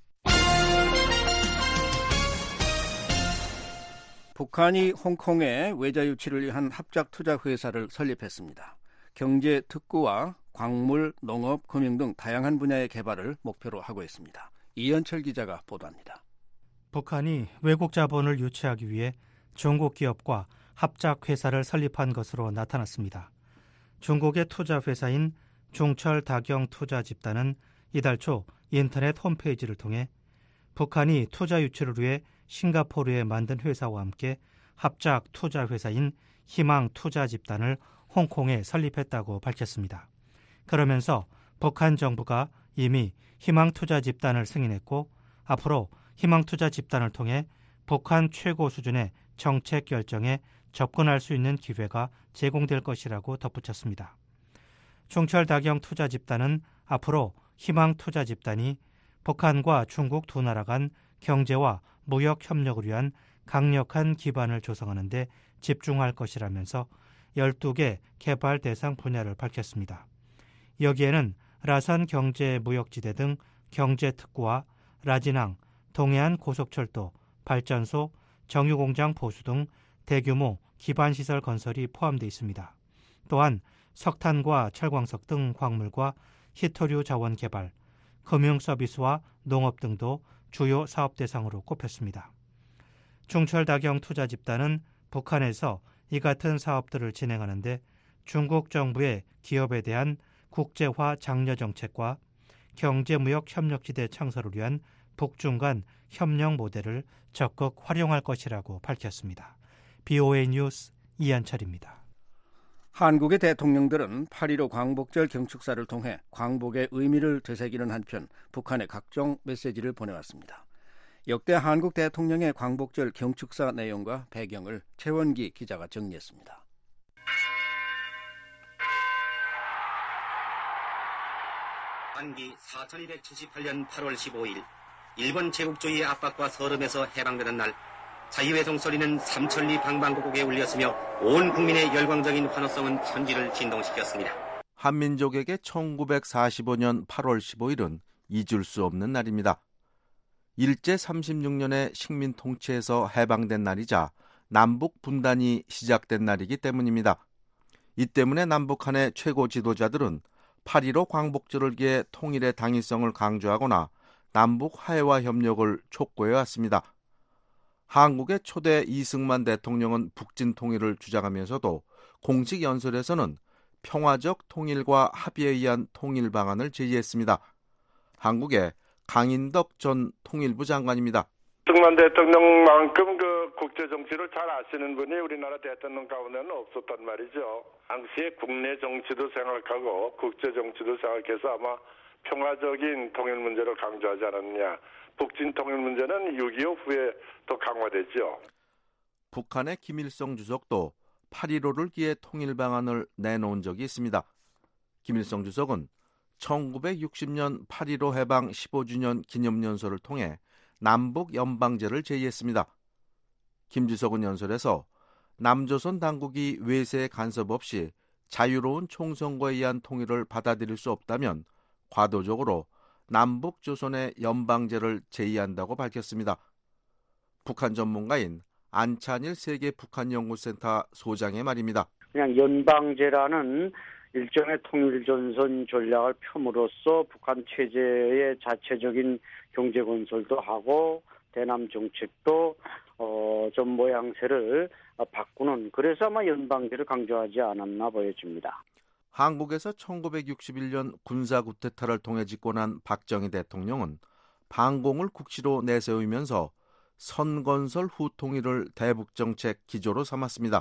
북한이 홍콩에 외자 유치를 위한 합작 투자 회사를 설립했습니다. 경제 특구와 광물, 농업, 금융 등 다양한 분야의 개발을 목표로 하고 있습니다. 이현철 기자가 보도합니다. 북한이 외국 자본을 유치하기 위해 중국 기업과 합작 회사를 설립한 것으로 나타났습니다. 중국의 투자 회사인 중철 다경 투자 집단은 이달 초 인터넷 홈페이지를 통해 북한이 투자 유치를 위해 싱가포르에 만든 회사와 함께 합작 투자 회사인 희망 투자 집단을 홍콩에 설립했다고 밝혔습니다. 그러면서 북한 정부가 이미 희망투자 집단을 승인했고 앞으로 희망투자 집단을 통해 북한 최고 수준의 정책 결정에 접근할 수 있는 기회가 제공될 것이라고 덧붙였습니다. 중철 다경 투자 집단은 앞으로 희망투자 집단이 북한과 중국 두 나라 간 경제와 무역 협력을 위한 강력한 기반을 조성하는 데 집중할 것이라면서 열두 개 개발 대상 분야를 밝혔습니다. 여기에는 라산 경제무역지대 등 경제특구와 라진항, 동해안 고속철도, 발전소, 정유공장 보수 등 대규모 기반시설 건설이 포함되어 있습니다. 또한 석탄과 철광석 등 광물과 히토류 자원 개발, 금융 서비스와 농업 등도 주요 사업 대상으로 꼽혔습니다. 중철 다경 투자 집단은 북한에서 이 같은 사업들을 진행하는데 중국 정부의 기업에 대한 국제화 장려 정책과 경제무역 협력지대 창설을 위한 북중 간 협력 모델을 적극 활용할 것이라고 밝혔습니다. 비오에이 뉴스 이한철입니다. 한국의 대통령들은 팔일오 광복절 경축사를 통해 광복의 의미를 되새기는 한편 북한에 각종 메시지를 보내왔습니다. 역대 한국 대통령의 광복절 경축사 내용과 배경을 최원기 기자가 정리했습니다. 한기 사천이백칠십팔 년 팔월 십오일 일본 제국주의 압박과 서름에서 해방되는 날 자유의 종소리는 삼천리 방방곡곡에 울렸으며 온 국민의 열광적인 환호성은 천지를 진동시켰습니다. 한민족에게 천구백사십오 년 팔월 십오일은 잊을 수 없는 날입니다. 일제 삼십육 년에 식민 통치에서 해방된 날이자 남북 분단이 시작된 날이기 때문입니다. 이 때문에 남북한의 최고 지도자들은 팔일오 광복절을 기해 통일의 당위성을 강조하거나 남북 화해와 협력을 촉구해왔습니다. 한국의 초대 이승만 대통령은 북진 통일을 주장하면서도 공식 연설에서는 평화적 통일과 합의에 의한 통일 방안을 제시했습니다. 한국의 강인덕 전 통일부 장관입니다. 이승만 대통령만큼 그 국제 정치를 잘 아시는 분이 우리나라 대통령 가운데는 없었단 말이죠. 당시에 국내 정치도 생각하고 국제 정치도 생각해서 아마 평화적인 통일 문제를 강조하지 않았느냐. 북진 통일 문제는 육이오 후에 더 강화됐죠. 북한의 김일성 주석도 팔일오를 기해 통일 방안을 내놓은 적이 있습니다. 김일성 주석은 천구백육십 년 팔일오 해방 십오 주년 기념연설을 통해 남북 연방제를 제의했습니다. 김 주석은 연설에서 남조선 당국이 외세의 간섭 없이 자유로운 총선거에 의한 통일을 받아들일 수 없다면 과도적으로 남북 조선의 연방제를 제의한다고 밝혔습니다. 북한 전문가인 안찬일 세계 북한연구센터 소장의 말입니다. 그냥 연방제라는 일종의 통일전선 전략을 펴므로써 북한 체제의 자체적인 경제 건설도 하고 대남 정책도 어, 좀 모양새를 바꾸는, 그래서 아마 연방제를 강조하지 않았나 보여집니다. 한국에서 천구백육십일 년 군사 쿠데타를 통해 집권한 박정희 대통령은 반공을 국시로 내세우면서 선건설 후 통일을 대북정책 기조로 삼았습니다.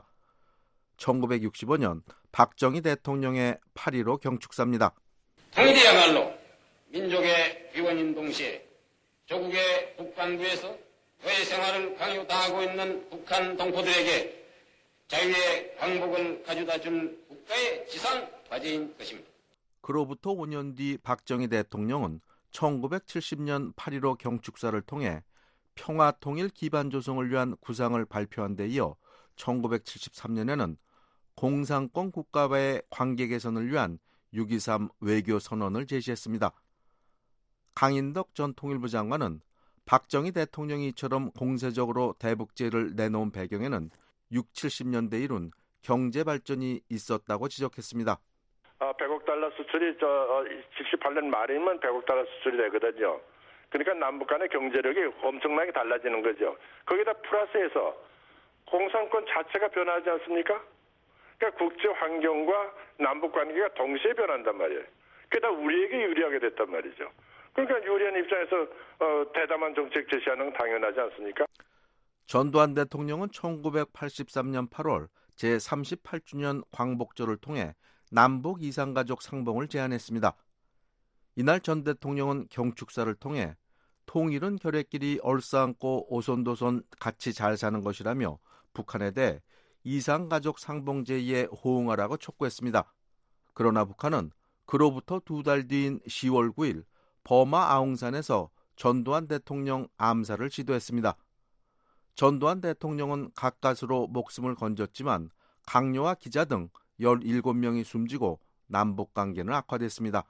천구백육십오 년 박정희 대통령의 팔일오 경축사입니다. 통일이야말로 민족의 기원인 동시에 조국의 북반구에서 외 생활을 강요당하고 있는 북한 동포들에게 자유의 광복을 가져다 준 국가의 지상 과제인 것입니다. 그로부터 오 년 뒤 박정희 대통령은 천구백칠십 년 팔일오 경축사를 통해 평화통일 기반 조성을 위한 구상을 발표한 데 이어 천구백칠십삼 년에는 공산권 국가와의 관계 개선을 위한 육이삼 외교선언을 제시했습니다. 강인덕 전 통일부 장관은 박정희 대통령이 이처럼 공세적으로 대북제를 내놓은 배경에는 육칠십 년대 이룬 경제 발전이 있었다고 지적했습니다. 아, 백억 달러 수출이 저 어, 칠십팔 년 말이면 백억 달러 수출이 되거든요. 그러니까 남북 간의 경제력이 엄청나게 달라지는 거죠. 거기다 플러스해서 공산권 자체가 변하지 않습니까? 그러니까 국제 환경과 남북 관계가 동시에 변한단 말이에요. 그게 다 우리에게 유리하게 됐단 말이죠. 그러니까 유리한 입장에서 어, 대담한 정책 제시하는 건 당연하지 않습니까? 전두환 대통령은 천구백팔십삼 년 팔월 제삼십팔 주년 광복절을 통해 남북 이산가족 상봉을 제안했습니다. 이날 전 대통령은 경축사를 통해 통일은 결핵끼리 얼싸안고 오손도손 같이 잘 사는 것이라며 북한에 대해 이상가족 상봉제의에 호응하라고 촉구했습니다. 그러나 북한은 그로부터 두 달 뒤인 시월 구일 버마 아웅산에서 전두환 대통령 암살을 시도했습니다. 전두환 대통령은 가까스로 목숨을 건졌지만 강요와 기자 등 열일곱 명이 숨지고 남북관계는 악화됐습니다.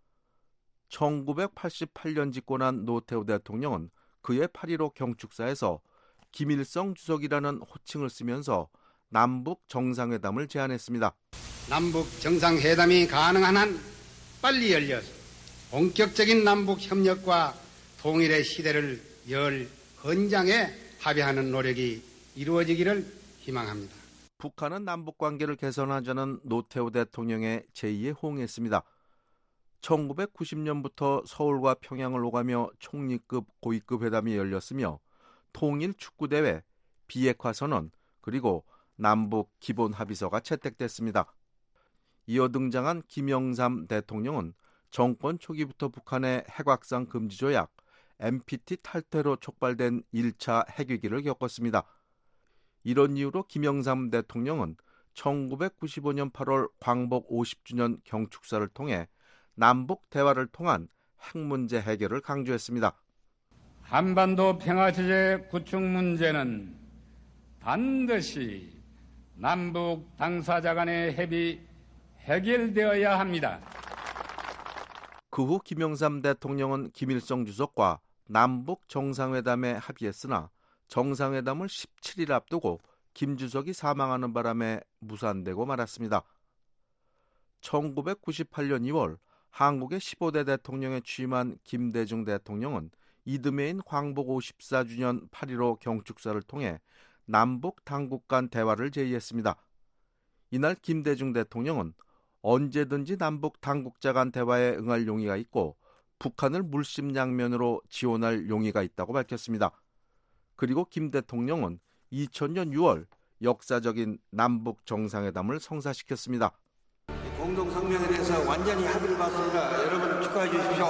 천구백팔십팔 년 집권한 노태우 대통령은 그의 팔일오 경축사에서 김일성 주석이라는 호칭을 쓰면서 남북 정상회담을 제안했습니다. 남북 정상회담이 가능한 한 빨리 열려서 본격적인 남북 협력과 통일의 시대를 열 헌장에 합의하는 노력이 이루어지기를 희망합니다. 북한은 남북관계를 개선하자는 노태우 대통령의 제의에 호응했습니다. 천구백구십 년부터 서울과 평양을 오가며 총리급 고위급 회담이 열렸으며 통일 축구대회, 비핵화 선언, 그리고 남북 기본 합의서가 채택됐습니다. 이어 등장한 김영삼 대통령은 정권 초기부터 북한의 핵확산 금지 조약, 엠피티 탈퇴로 촉발된 일 차 핵위기를 겪었습니다. 이런 이유로 김영삼 대통령은 천구백구십오 년 팔월 광복 오십 주년 경축사를 통해 남북 대화를 통한 핵 문제 해결을 강조했습니다. 한반도 평화체제 구축 문제는 반드시 남북 당사자 간의 협의 해결되어야 합니다. 그 후 김영삼 대통령은 김일성 주석과 남북 정상회담에 합의했으나 정상회담을 십칠 일 앞두고 김 주석이 사망하는 바람에 무산되고 말았습니다. 천구백구십팔 년 이월 한국의 십오 대 대통령에 취임한 김대중 대통령은 이듬해인 광복 오십사 주년 팔일오 경축사를 통해 남북 당국 간 대화를 제의했습니다. 이날 김대중 대통령은 언제든지 남북 당국자 간 대화에 응할 용의가 있고 북한을 물심양면으로 지원할 용의가 있다고 밝혔습니다. 그리고 김 대통령은 이천 년 유월 역사적인 남북 정상회담을 성사시켰습니다. 공동성명에 대해서 완전히 합의를 봤습니다. 여러분 축하해 주십시오.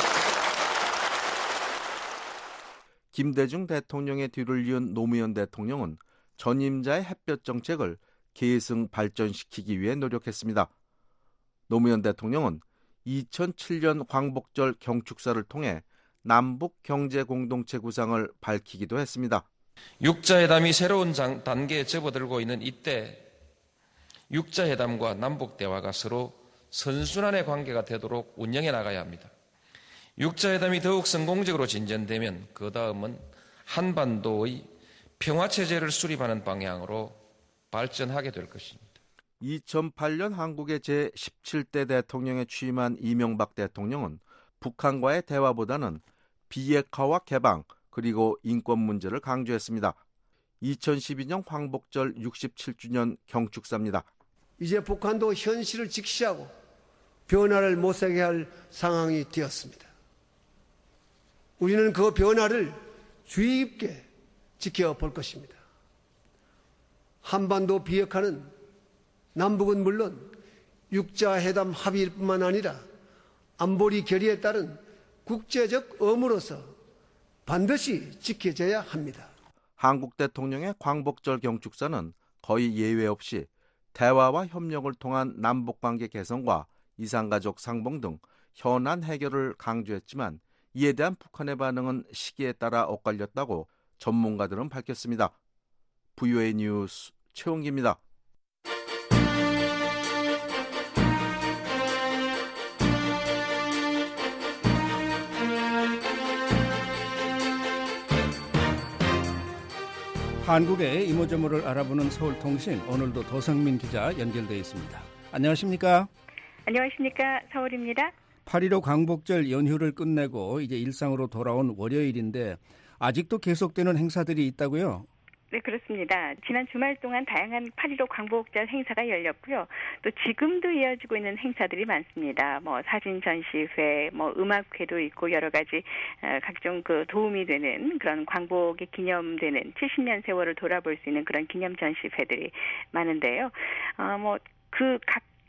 김대중 대통령의 뒤를 이은 노무현 대통령은 전임자의 햇볕 정책을 계승 발전시키기 위해 노력했습니다. 노무현 대통령은 이천칠 년 광복절 경축사를 통해 남북 경제 공동체 구상을 밝히기도 했습니다. 육자회담이 새로운 단계에 접어들고 있는 이때 육자회담과 남북대화가 서로 선순환의 관계가 되도록 운영해 나가야 합니다. 육자회담이 더욱 성공적으로 진전되면 그 다음은 한반도의 평화체제를 수립하는 방향으로 발전하게 될 것입니다. 이천팔 년 한국의 제십칠 대 대통령에 취임한 이명박 대통령은 북한과의 대화보다는 비핵화와 개방 그리고 인권 문제를 강조했습니다. 이천십이 년 광복절 육십칠 주년 경축사입니다. 이제 북한도 현실을 직시하고 변화를 모색해야 할 상황이 되었습니다. 우리는 그 변화를 주의 깊게 지켜볼 것입니다. 한반도 비핵화는 남북은 물론 육자회담 합의일 뿐만 아니라 안보리 결의에 따른 국제적 의무로서 반드시 지켜져야 합니다. 한국 대통령의 광복절 경축사는 거의 예외 없이 대화와 협력을 통한 남북관계 개선과 이산가족 상봉 등 현안 해결을 강조했지만 이에 대한 북한의 반응은 시기에 따라 엇갈렸다고 전문가들은 밝혔습니다. 브이오에이 뉴스 최홍기입니다. 한국의 이모저모를 알아보는 서울통신, 오늘도 도성민 기자 연결되어 있습니다. 안녕하십니까? 안녕하십니까? 서울입니다. 팔일오 광복절 연휴를 끝내고 이제 일상으로 돌아온 월요일인데 아직도 계속되는 행사들이 있다고요? 네, 그렇습니다. 지난 주말 동안 다양한 팔일오 광복절 행사가 열렸고요. 또 지금도 이어지고 있는 행사들이 많습니다. 뭐 사진 전시회, 뭐 음악회도 있고 여러 가지 어, 각종 그 도움이 되는 그런 광복에 기념되는 칠십 년 세월을 돌아볼 수 있는 그런 기념 전시회들이 많은데요. 어, 뭐 그 각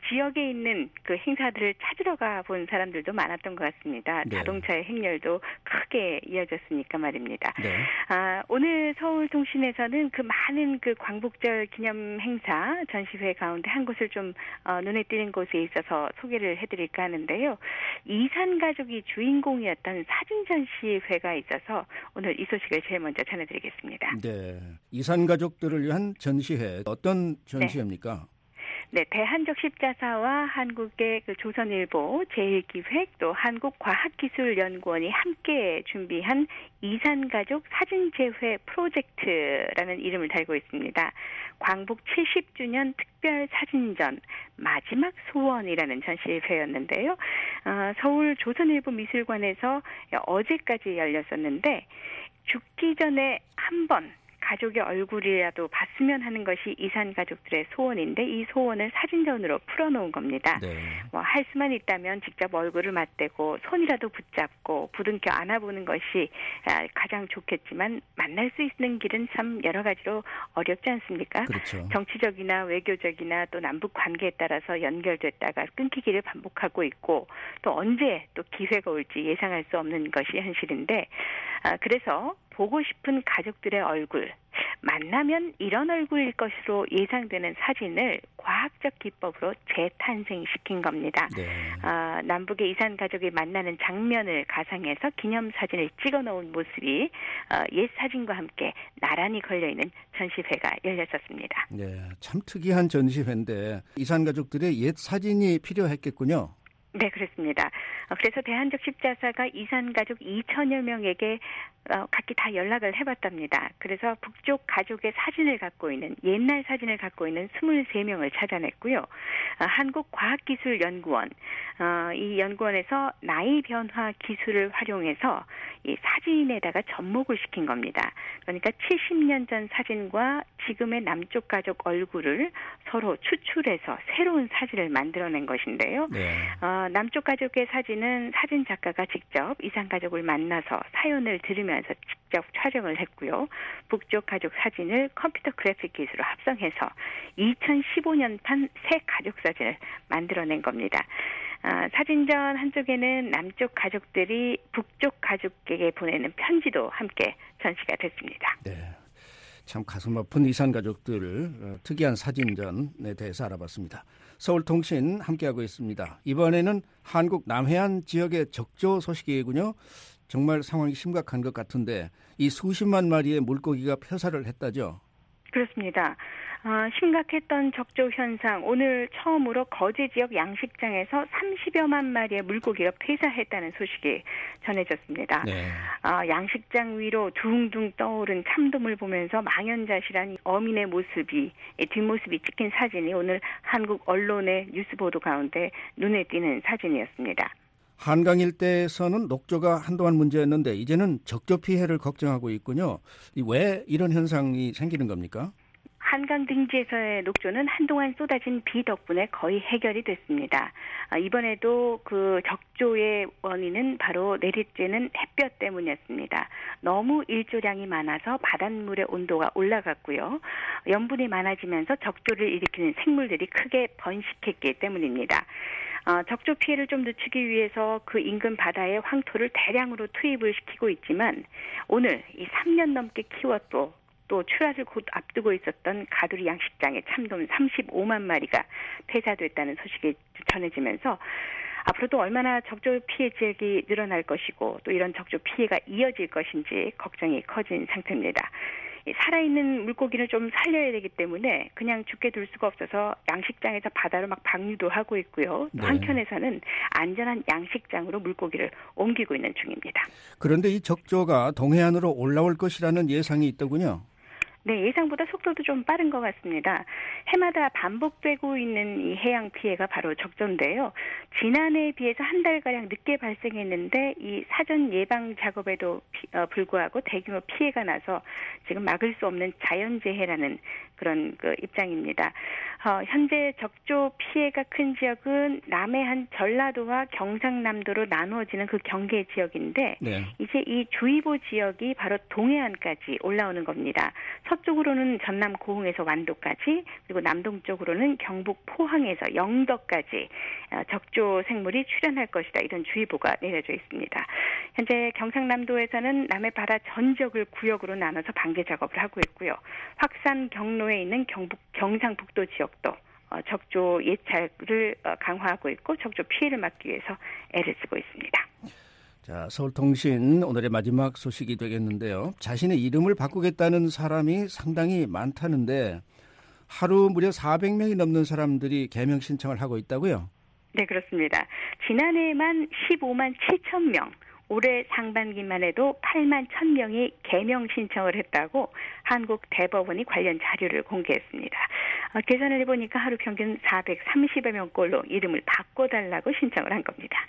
지역에 있는 그 행사들을 찾으러 가본 사람들도 많았던 것 같습니다. 네. 자동차의 행렬도 크게 이어졌으니까 말입니다. 네. 아, 오늘 서울통신에서는 그 많은 그 광복절 기념 행사 전시회 가운데 한 곳을 좀 어, 눈에 띄는 곳에 있어서 소개를 해드릴까 하는데요. 이산 가족이 주인공이었던 사진 전시회가 있어서 오늘 이 소식을 제일 먼저 전해드리겠습니다. 네, 이산 가족들을 위한 전시회 어떤 전시회입니까? 네, 대한적 십자사와 한국의 그 조선일보 제일기획 또 한국과학기술연구원이 함께 준비한 이산가족 사진재회 프로젝트라는 이름을 달고 있습니다. 광복 칠십 주년 특별 사진전 마지막 소원이라는 전시회였는데요. 어, 서울 조선일보 미술관에서 어제까지 열렸었는데 죽기 전에 한번 가족의 얼굴이라도 봤으면 하는 것이 이산 가족들의 소원인데 이 소원을 사진전으로 풀어놓은 겁니다. 네. 뭐 할 수만 있다면 직접 얼굴을 맞대고 손이라도 붙잡고 부둥켜 안아보는 것이 가장 좋겠지만 만날 수 있는 길은 참 여러 가지로 어렵지 않습니까? 그렇죠. 정치적이나 외교적이나 또 남북 관계에 따라서 연결됐다가 끊기기를 반복하고 있고 또 언제 또 기회가 올지 예상할 수 없는 것이 현실인데 아, 그래서 보고 싶은 가족들의 얼굴, 만나면 이런 얼굴일 것으로 예상되는 사진을 과학적 기법으로 재탄생시킨 겁니다. 네. 아, 남북의 이산 가족이 만나는 장면을 가상해서 기념사진을 찍어놓은 모습이 어, 옛 사진과 함께 나란히 걸려있는 전시회가 열렸었습니다. 네, 참 특이한 전시회인데 이산 가족들의 옛 사진이 필요했겠군요. 네, 그렇습니다. 그래서 대한적 십자사가 이산 가족 이천여 명에게 각기 다 연락을 해봤답니다. 그래서 북쪽 가족의 사진을 갖고 있는 옛날 사진을 갖고 있는 스물세 명을 찾아냈고요. 한국과학기술연구원 이 연구원에서 나이 변화 기술을 활용해서 이 사진에다가 접목을 시킨 겁니다. 그러니까 칠십 년 전 사진과 지금의 남쪽 가족 얼굴을 서로 추출해서 새로운 사진을 만들어낸 것인데요. 네. 어, 남쪽 가족의 사진은 사진 작가가 직접 이산 가족을 만나서 사연을 들으면서 직접 촬영을 했고요. 북쪽 가족 사진을 컴퓨터 그래픽 기술로 합성해서 이천십오 년판 새 가족 사진을 만들어낸 겁니다. 아, 사진전 한쪽에는 남쪽 가족들이 북쪽 가족에게 보내는 편지도 함께 전시가 됐습니다. 네, 참 가슴 아픈 이산 가족들 어, 특이한 사진전에 대해서 알아봤습니다. 서울통신 함께하고 있습니다. 이번에는 한국 남해안 지역의 적조 소식이군요. 정말 상황이 심각한 것 같은데 이 수십만 마리의 물고기가 폐사를 했다죠? 그렇습니다. 어, 심각했던 적조 현상, 오늘 처음으로 거제 지역 양식장에서 삼십여만 마리의 물고기가 폐사했다는 소식이 전해졌습니다. 네. 어, 양식장 위로 둥둥 떠오른 참돔을 보면서 망연자실한 어민의 모습이, 뒷모습이 찍힌 사진이 오늘 한국 언론의 뉴스 보도 가운데 눈에 띄는 사진이었습니다. 한강 일대에서는 녹조가 한동안 문제였는데 이제는 적조 피해를 걱정하고 있군요. 왜 이런 현상이 생기는 겁니까? 한강 등지에서의 녹조는 한동안 쏟아진 비 덕분에 거의 해결이 됐습니다. 이번에도 그 적조의 원인은 바로 내리쬐는 햇볕 때문이었습니다. 너무 일조량이 많아서 바닷물의 온도가 올라갔고요. 염분이 많아지면서 적조를 일으키는 생물들이 크게 번식했기 때문입니다. 어, 적조 피해를 좀 늦추기 위해서 그 인근 바다에 황토를 대량으로 투입을 시키고 있지만 오늘 이 삼 년 넘게 키웠고 또 출하를 곧 앞두고 있었던 가두리 양식장의 참돔 삼십오만 마리가 폐사됐다는 소식이 전해지면서 앞으로도 얼마나 적조 피해 지역이 늘어날 것이고 또 이런 적조 피해가 이어질 것인지 걱정이 커진 상태입니다. 살아있는 물고기를 좀 살려야 되기 때문에 그냥 죽게 둘 수가 없어서 양식장에서 바다로 막 방류도 하고 있고요. 네. 한켠에서는 안전한 양식장으로 물고기를 옮기고 있는 중입니다. 그런데 이 적조가 동해안으로 올라올 것이라는 예상이 있더군요. 네, 예상보다 속도도 좀 빠른 것 같습니다. 해마다 반복되고 있는 이 해양 피해가 바로 적조인데요. 지난해에 비해서 한 달가량 늦게 발생했는데 이 사전 예방 작업에도 피, 어, 불구하고 대규모 피해가 나서 지금 막을 수 없는 자연재해라는 그런 그 입장입니다. 어, 현재 적조 피해가 큰 지역은 남해안 전라도와 경상남도로 나누어지는 그 경계 지역인데 네. 이제 이 주의보 지역이 바로 동해안까지 올라오는 겁니다. 서쪽으로는 전남 고흥에서 완도까지, 그리고 남동쪽으로는 경북 포항에서 영덕까지 적조 생물이 출현할 것이다, 이런 주의보가 내려져 있습니다. 현재 경상남도에서는 남해 바다 전적을 구역으로 나눠서 방제 작업을 하고 있고요. 확산 경로에 있는 경북 경상북도 지역도 적조 예찰을 강화하고 있고 적조 피해를 막기 위해서 애를 쓰고 있습니다. 자, 서울통신 오늘의 마지막 소식이 되겠는데요. 자신의 이름을 바꾸겠다는 사람이 상당히 많다는데 하루 무려 사백 명이 넘는 사람들이 개명 신청을 하고 있다고요? 네, 그렇습니다. 지난해만 십오만 칠천 명, 올해 상반기만 해도 팔만 천 명이 개명 신청을 했다고 한국대법원이 관련 자료를 공개했습니다. 어, 계산을 해보니까 하루 평균 사백삼십여 명꼴로 이름을 바꿔달라고 신청을 한 겁니다.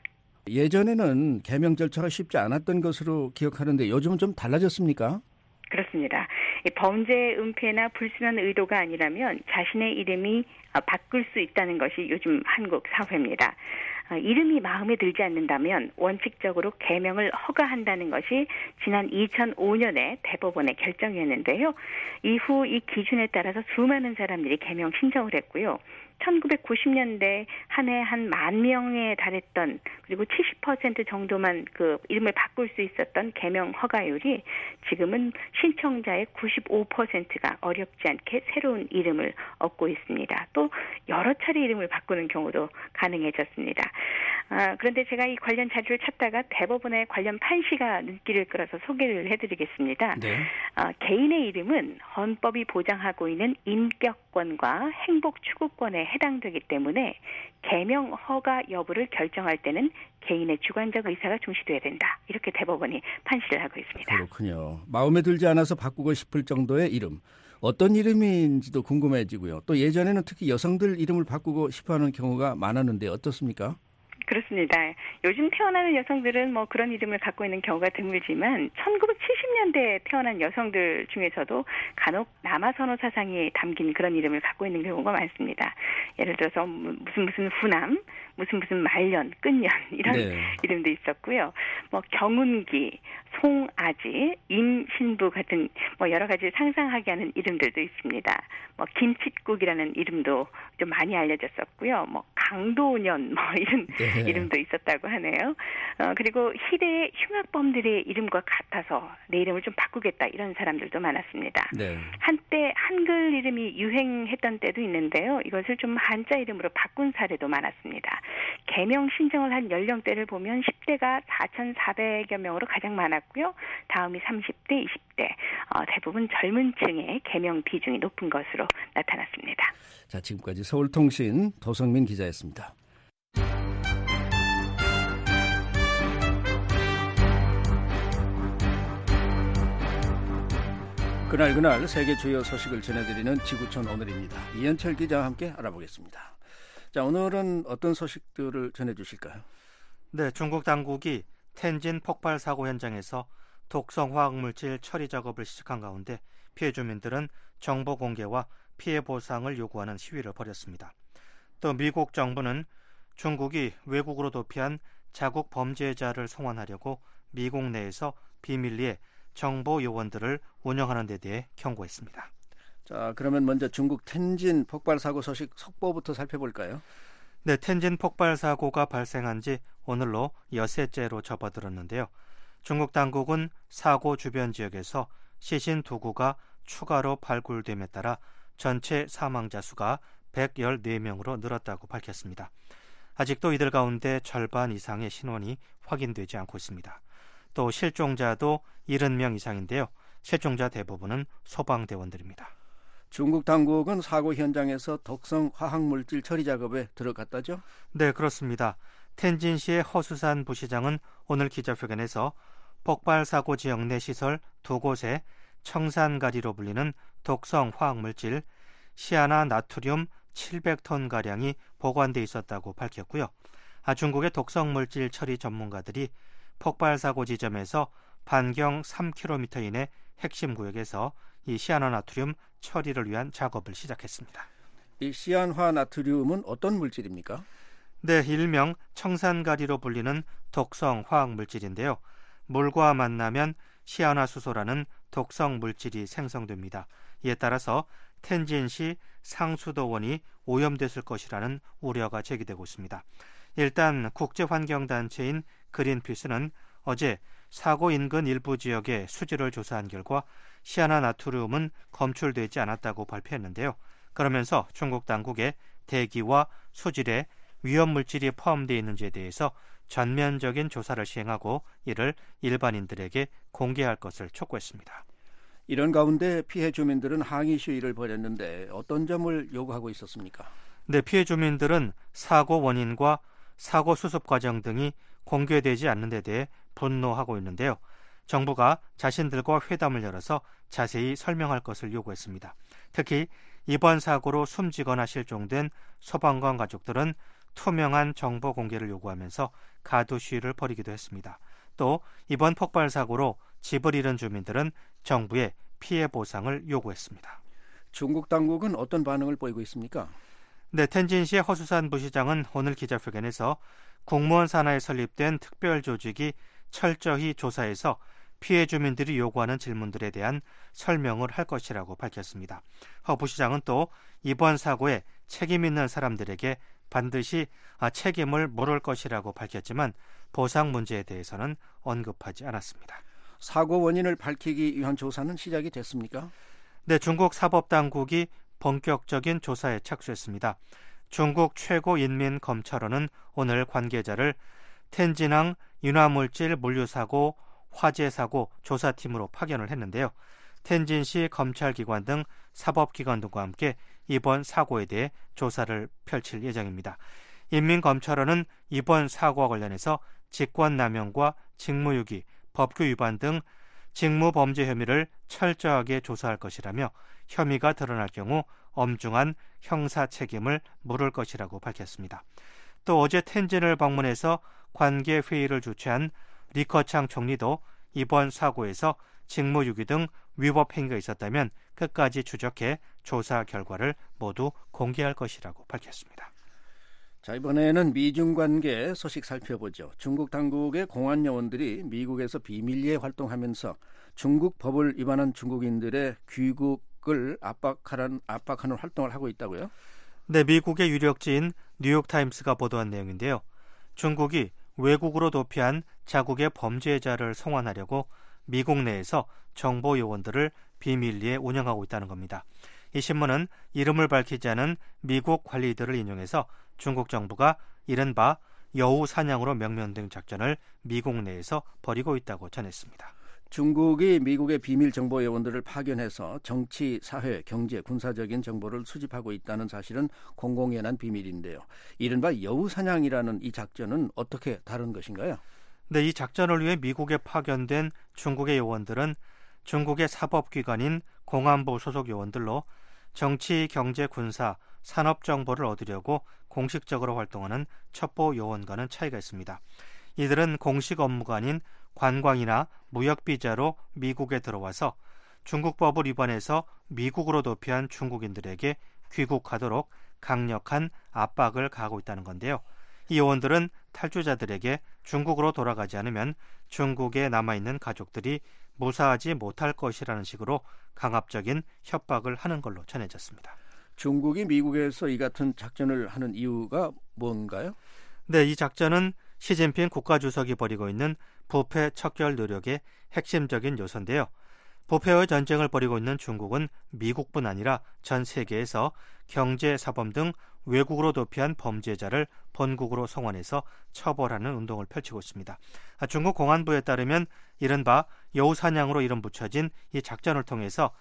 예전에는 개명 절차가 쉽지 않았던 것으로 기억하는데 요즘은 좀 달라졌습니까? 그렇습니다. 범죄 은폐나 불순한 의도가 아니라면 자신의 이름이 바꿀 수 있다는 것이 요즘 한국 사회입니다. 이름이 마음에 들지 않는다면 원칙적으로 개명을 허가한다는 것이 지난 이천오 년에 대법원의 결정이었는데요. 이후 이 기준에 따라서 수많은 사람들이 개명 신청을 했고요. 천구백구십 년대 한 해 한 만 명에 달했던, 그리고 칠십 퍼센트 정도만 그 이름을 바꿀 수 있었던 개명 허가율이 지금은 신청자의 구십오 퍼센트가 어렵지 않게 새로운 이름을 얻고 있습니다. 또 여러 차례 이름을 바꾸는 경우도 가능해졌습니다. 아, 그런데 제가 이 관련 자료를 찾다가 대법원의 관련 판시가 눈길을 끌어서 소개를 해드리겠습니다. 네. 아, 개인의 이름은 헌법이 보장하고 있는 인격권과 행복 추구권에 해당되기 때문에 개명 허가 여부를 결정할 때는 개인의 주관적 의사가 중시돼야 된다, 이렇게 대법원이 판시를 하고 있습니다. 그렇군요. 마음에 들지 않아서 바꾸고 싶을 정도의 이름, 어떤 이름인지도 궁금해지고요. 또 예전에는 특히 여성들 이름을 바꾸고 싶어하는 경우가 많았는데 어떻습니까? 그렇습니다. 요즘 태어나는 여성들은 뭐 그런 이름을 갖고 있는 경우가 드물지만 천구백칠십 년대에 태어난 여성들 중에서도 간혹 남아선호 사상이 담긴 그런 이름을 갖고 있는 경우가 많습니다. 예를 들어서 무슨 무슨 후남, 무슨 무슨 말년, 끝년, 이런 네. 이름도 있었고요. 뭐 경운기, 송아지, 임신부 같은 뭐 여러 가지 상상하게 하는 이름들도 있습니다. 뭐 김칫국이라는 이름도 좀 많이 알려졌었고요. 뭐 강도년 뭐 이런 네. 이름도 있었다고 하네요. 어, 그리고 희대의 흉악범들의 이름과 같아서 내 이름을 좀 바꾸겠다, 이런 사람들도 많았습니다. 네. 한때 한글 이름이 유행했던 때도 있는데요. 이것을 좀 한자 이름으로 바꾼 사례도 많았습니다. 개명 신청을 한 연령대를 보면 십 대가 사천사백여 명으로 가장 많았고요. 다음이 삼십 대, 이십 대. 어, 대부분 젊은 층의 개명 비중이 높은 것으로 나타났습니다. 자, 지금까지 서울통신 도성민 기자였습니다. 그날 그날 세계 주요 소식을 전해드리는 지구촌 오늘입니다. 이현철 기자와 함께 알아보겠습니다. 자, 오늘은 어떤 소식들을 전해주실까요? 네, 중국 당국이 텐진 폭발 사고 현장에서 독성 화학물질 처리 작업을 시작한 가운데 피해 주민들은 정보 공개와 피해 보상을 요구하는 시위를 벌였습니다. 또 미국 정부는 중국이 외국으로 도피한 자국 범죄자를 송환하려고 미국 내에서 비밀리에 정보 요원들을 운영하는 데 대해 경고했습니다. 자, 그러면 먼저 중국 텐진 폭발 사고 소식 속보부터 살펴볼까요? 네, 텐진 폭발 사고가 발생한 지 오늘로 여섯째로 접어들었는데요. 중국 당국은 사고 주변 지역에서 시신 두 구가 추가로 발굴됨에 따라 전체 사망자 수가 백십사 명으로 늘었다고 밝혔습니다. 아직도 이들 가운데 절반 이상의 신원이 확인되지 않고 있습니다. 또 실종자도 칠십 명 이상인데요. 실종자 대부분은 소방대원들입니다. 중국 당국은 사고 현장에서 독성 화학물질 처리 작업에 들어갔다죠? 네, 그렇습니다. 텐진시의 허수산 부시장은 오늘 기자회견에서 폭발 사고 지역 내 시설 두 곳에 청산가리로 불리는 독성 화학물질 시아나 나트륨 칠백 톤가량이 보관돼 있었다고 밝혔고요. 아, 중국의 독성물질 처리 전문가들이 폭발 사고 지점에서 반경 삼 킬로미터 이내 핵심 구역에서 이 시아나나트륨 처리를 위한 작업을 시작했습니다. 이 시안화나트륨은 어떤 물질입니까? 네, 일명 청산가리로 불리는 독성 화학물질인데요. 물과 만나면 시아나수소라는 독성 물질이 생성됩니다. 이에 따라서 텐진시 상수도원이 오염됐을 것이라는 우려가 제기되고 있습니다. 일단 국제환경단체인 그린피스는 어제 사고 인근 일부 지역의 수질을 조사한 결과 시아나나트륨은 검출되지 않았다고 발표했는데요. 그러면서 중국 당국에 대기와 수질에 위험물질이 포함되어 있는지에 대해서 전면적인 조사를 시행하고 이를 일반인들에게 공개할 것을 촉구했습니다. 이런 가운데 피해 주민들은 항의 시위를 벌였는데 어떤 점을 요구하고 있었습니까? 네, 피해 주민들은 사고 원인과 사고 수습 과정 등이 공개되지 않는 데 대해 분노하고 있는데요. 정부가 자신들과 회담을 열어서 자세히 설명할 것을 요구했습니다. 특히 이번 사고로 숨지거나 실종된 소방관 가족들은 투명한 정보 공개를 요구하면서 가두 시위를 벌이기도 했습니다. 또 이번 폭발 사고로 집을 잃은 주민들은 정부에 피해 보상을 요구했습니다. 중국 당국은 어떤 반응을 보이고 있습니까? 네, 텐진시의 허수산 부시장은 오늘 기자회견에서 국무원 산하에 설립된 특별 조직이 철저히 조사해서 피해 주민들이 요구하는 질문들에 대한 설명을 할 것이라고 밝혔습니다. 허 부시장은 또 이번 사고에 책임 있는 사람들에게 반드시 책임을 물을 것이라고 밝혔지만 보상 문제에 대해서는 언급하지 않았습니다. 사고 원인을 밝히기 위한 조사는 시작이 됐습니까? 네, 중국 사법당국이 본격적인 조사에 착수했습니다. 중국 최고인민검찰원은 오늘 관계자를 텐진항 윤화물질 물류사고 화재사고 조사팀으로 파견을 했는데요. 텐진시 검찰기관 등 사법기관 등과 함께 이번 사고에 대해 조사를 펼칠 예정입니다. 인민검찰원은 이번 사고와 관련해서 직권남용과 직무유기, 법규 위반 등 직무범죄 혐의를 철저하게 조사할 것이라며 혐의가 드러날 경우 엄중한 형사 책임을 물을 것이라고 밝혔습니다. 또 어제 텐진을 방문해서 관계 회의를 주최한 리커창 총리도 이번 사고에서 직무유기 등 위법 행위가 있었다면 끝까지 추적해 조사 결과를 모두 공개할 것이라고 밝혔습니다. 자, 이번에는 미중 관계 소식 살펴보죠. 중국 당국의 공안 요원들이 미국에서 비밀리에 활동하면서 중국 법을 위반한 중국인들의 귀국을 압박하는, 압박하는 활동을 하고 있다고요? 네, 미국의 유력지인 뉴욕타임스가 보도한 내용인데요. 중국이 외국으로 도피한 자국의 범죄자를 송환하려고 미국 내에서 정보 요원들을 비밀리에 운영하고 있다는 겁니다. 이 신문은 이름을 밝히지 않은 미국 관리들을 인용해서 중국 정부가 이른바 여우 사냥으로 명명된 작전을 미국 내에서 벌이고 있다고 전했습니다. 중국이 미국의 비밀 정보 요원들을 파견해서 정치, 사회, 경제, 군사적인 정보를 수집하고 있다는 사실은 공공연한 비밀인데요. 이른바 여우 사냥이라는 이 작전은 어떻게 다른 것인가요? 네, 이 작전을 위해 미국에 파견된 중국의 요원들은 중국의 사법기관인 공안부 소속 요원들로 정치, 경제, 군사, 산업 정보를 얻으려고 공식적으로 활동하는 첩보 요원과는 차이가 있습니다. 이들은 공식 업무가 아닌 관광이나 무역 비자로 미국에 들어와서 중국 법을 위반해서 미국으로 도피한 중국인들에게 귀국하도록 강력한 압박을 가하고 있다는 건데요. 이 요원들은 탈주자들에게 중국으로 돌아가지 않으면 중국에 남아있는 가족들이 무사하지 못할 것이라는 식으로 강압적인 협박을 하는 걸로 전해졌습니다. 중국이 미국에서 이 같은 작전을 하는 이유가 뭔가요? 네, 이 작전은 시진핑 국가주석이 벌이고 있는 부패 척결 노력의 핵심적인 요소인데요. 부패의 전쟁을 벌이고 있는 중국은 미국뿐 아니라 전 세계에서 경제, 사범 등 외국으로 도피한 범죄자를 본국으로 송환해서 처벌하는 운동을 펼치고 있습니다. 중국 공안부에 따르면 이른바 여우사냥으로 이름 붙여진 이 작전을 통해서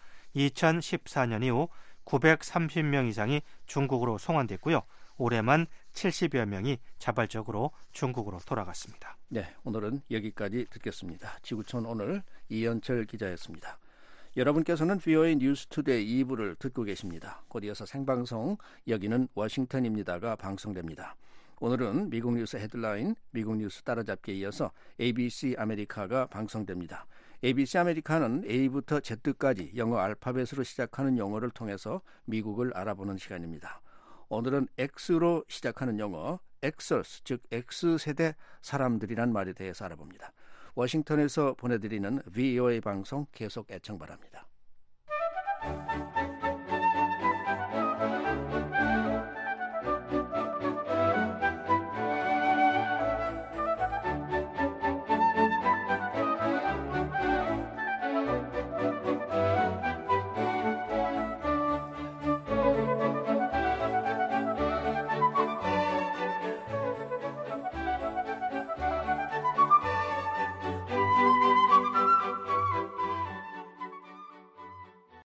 이천십사 년 이후 구백삼십 명 이상이 중국으로 송환됐고요. 올해만 칠십여 명이 자발적으로 중국으로 돌아갔습니다. 네, 오늘은 여기까지 듣겠습니다. 지구촌 오늘 이현철 기자였습니다. 여러분께서는 브이오에이 뉴스투데이 이 부를 듣고 계십니다. 곧 이어서 생방송 여기는 워싱턴입니다가 방송됩니다. 오늘은 미국 뉴스 헤드라인, 미국 뉴스 따라잡기에 이어서 에이비씨 아메리카가 방송됩니다. 에이비씨 아메리카는 A부터 Z까지 영어 알파벳으로 시작하는 용어를 통해서 미국을 알아보는 시간입니다. 오늘은 X로 시작하는 영어, Xers, 즉 X세대 사람들이란 말에 대해서 알아봅니다. 워싱턴에서 보내드리는 브이오에이 방송 계속 애청 바랍니다.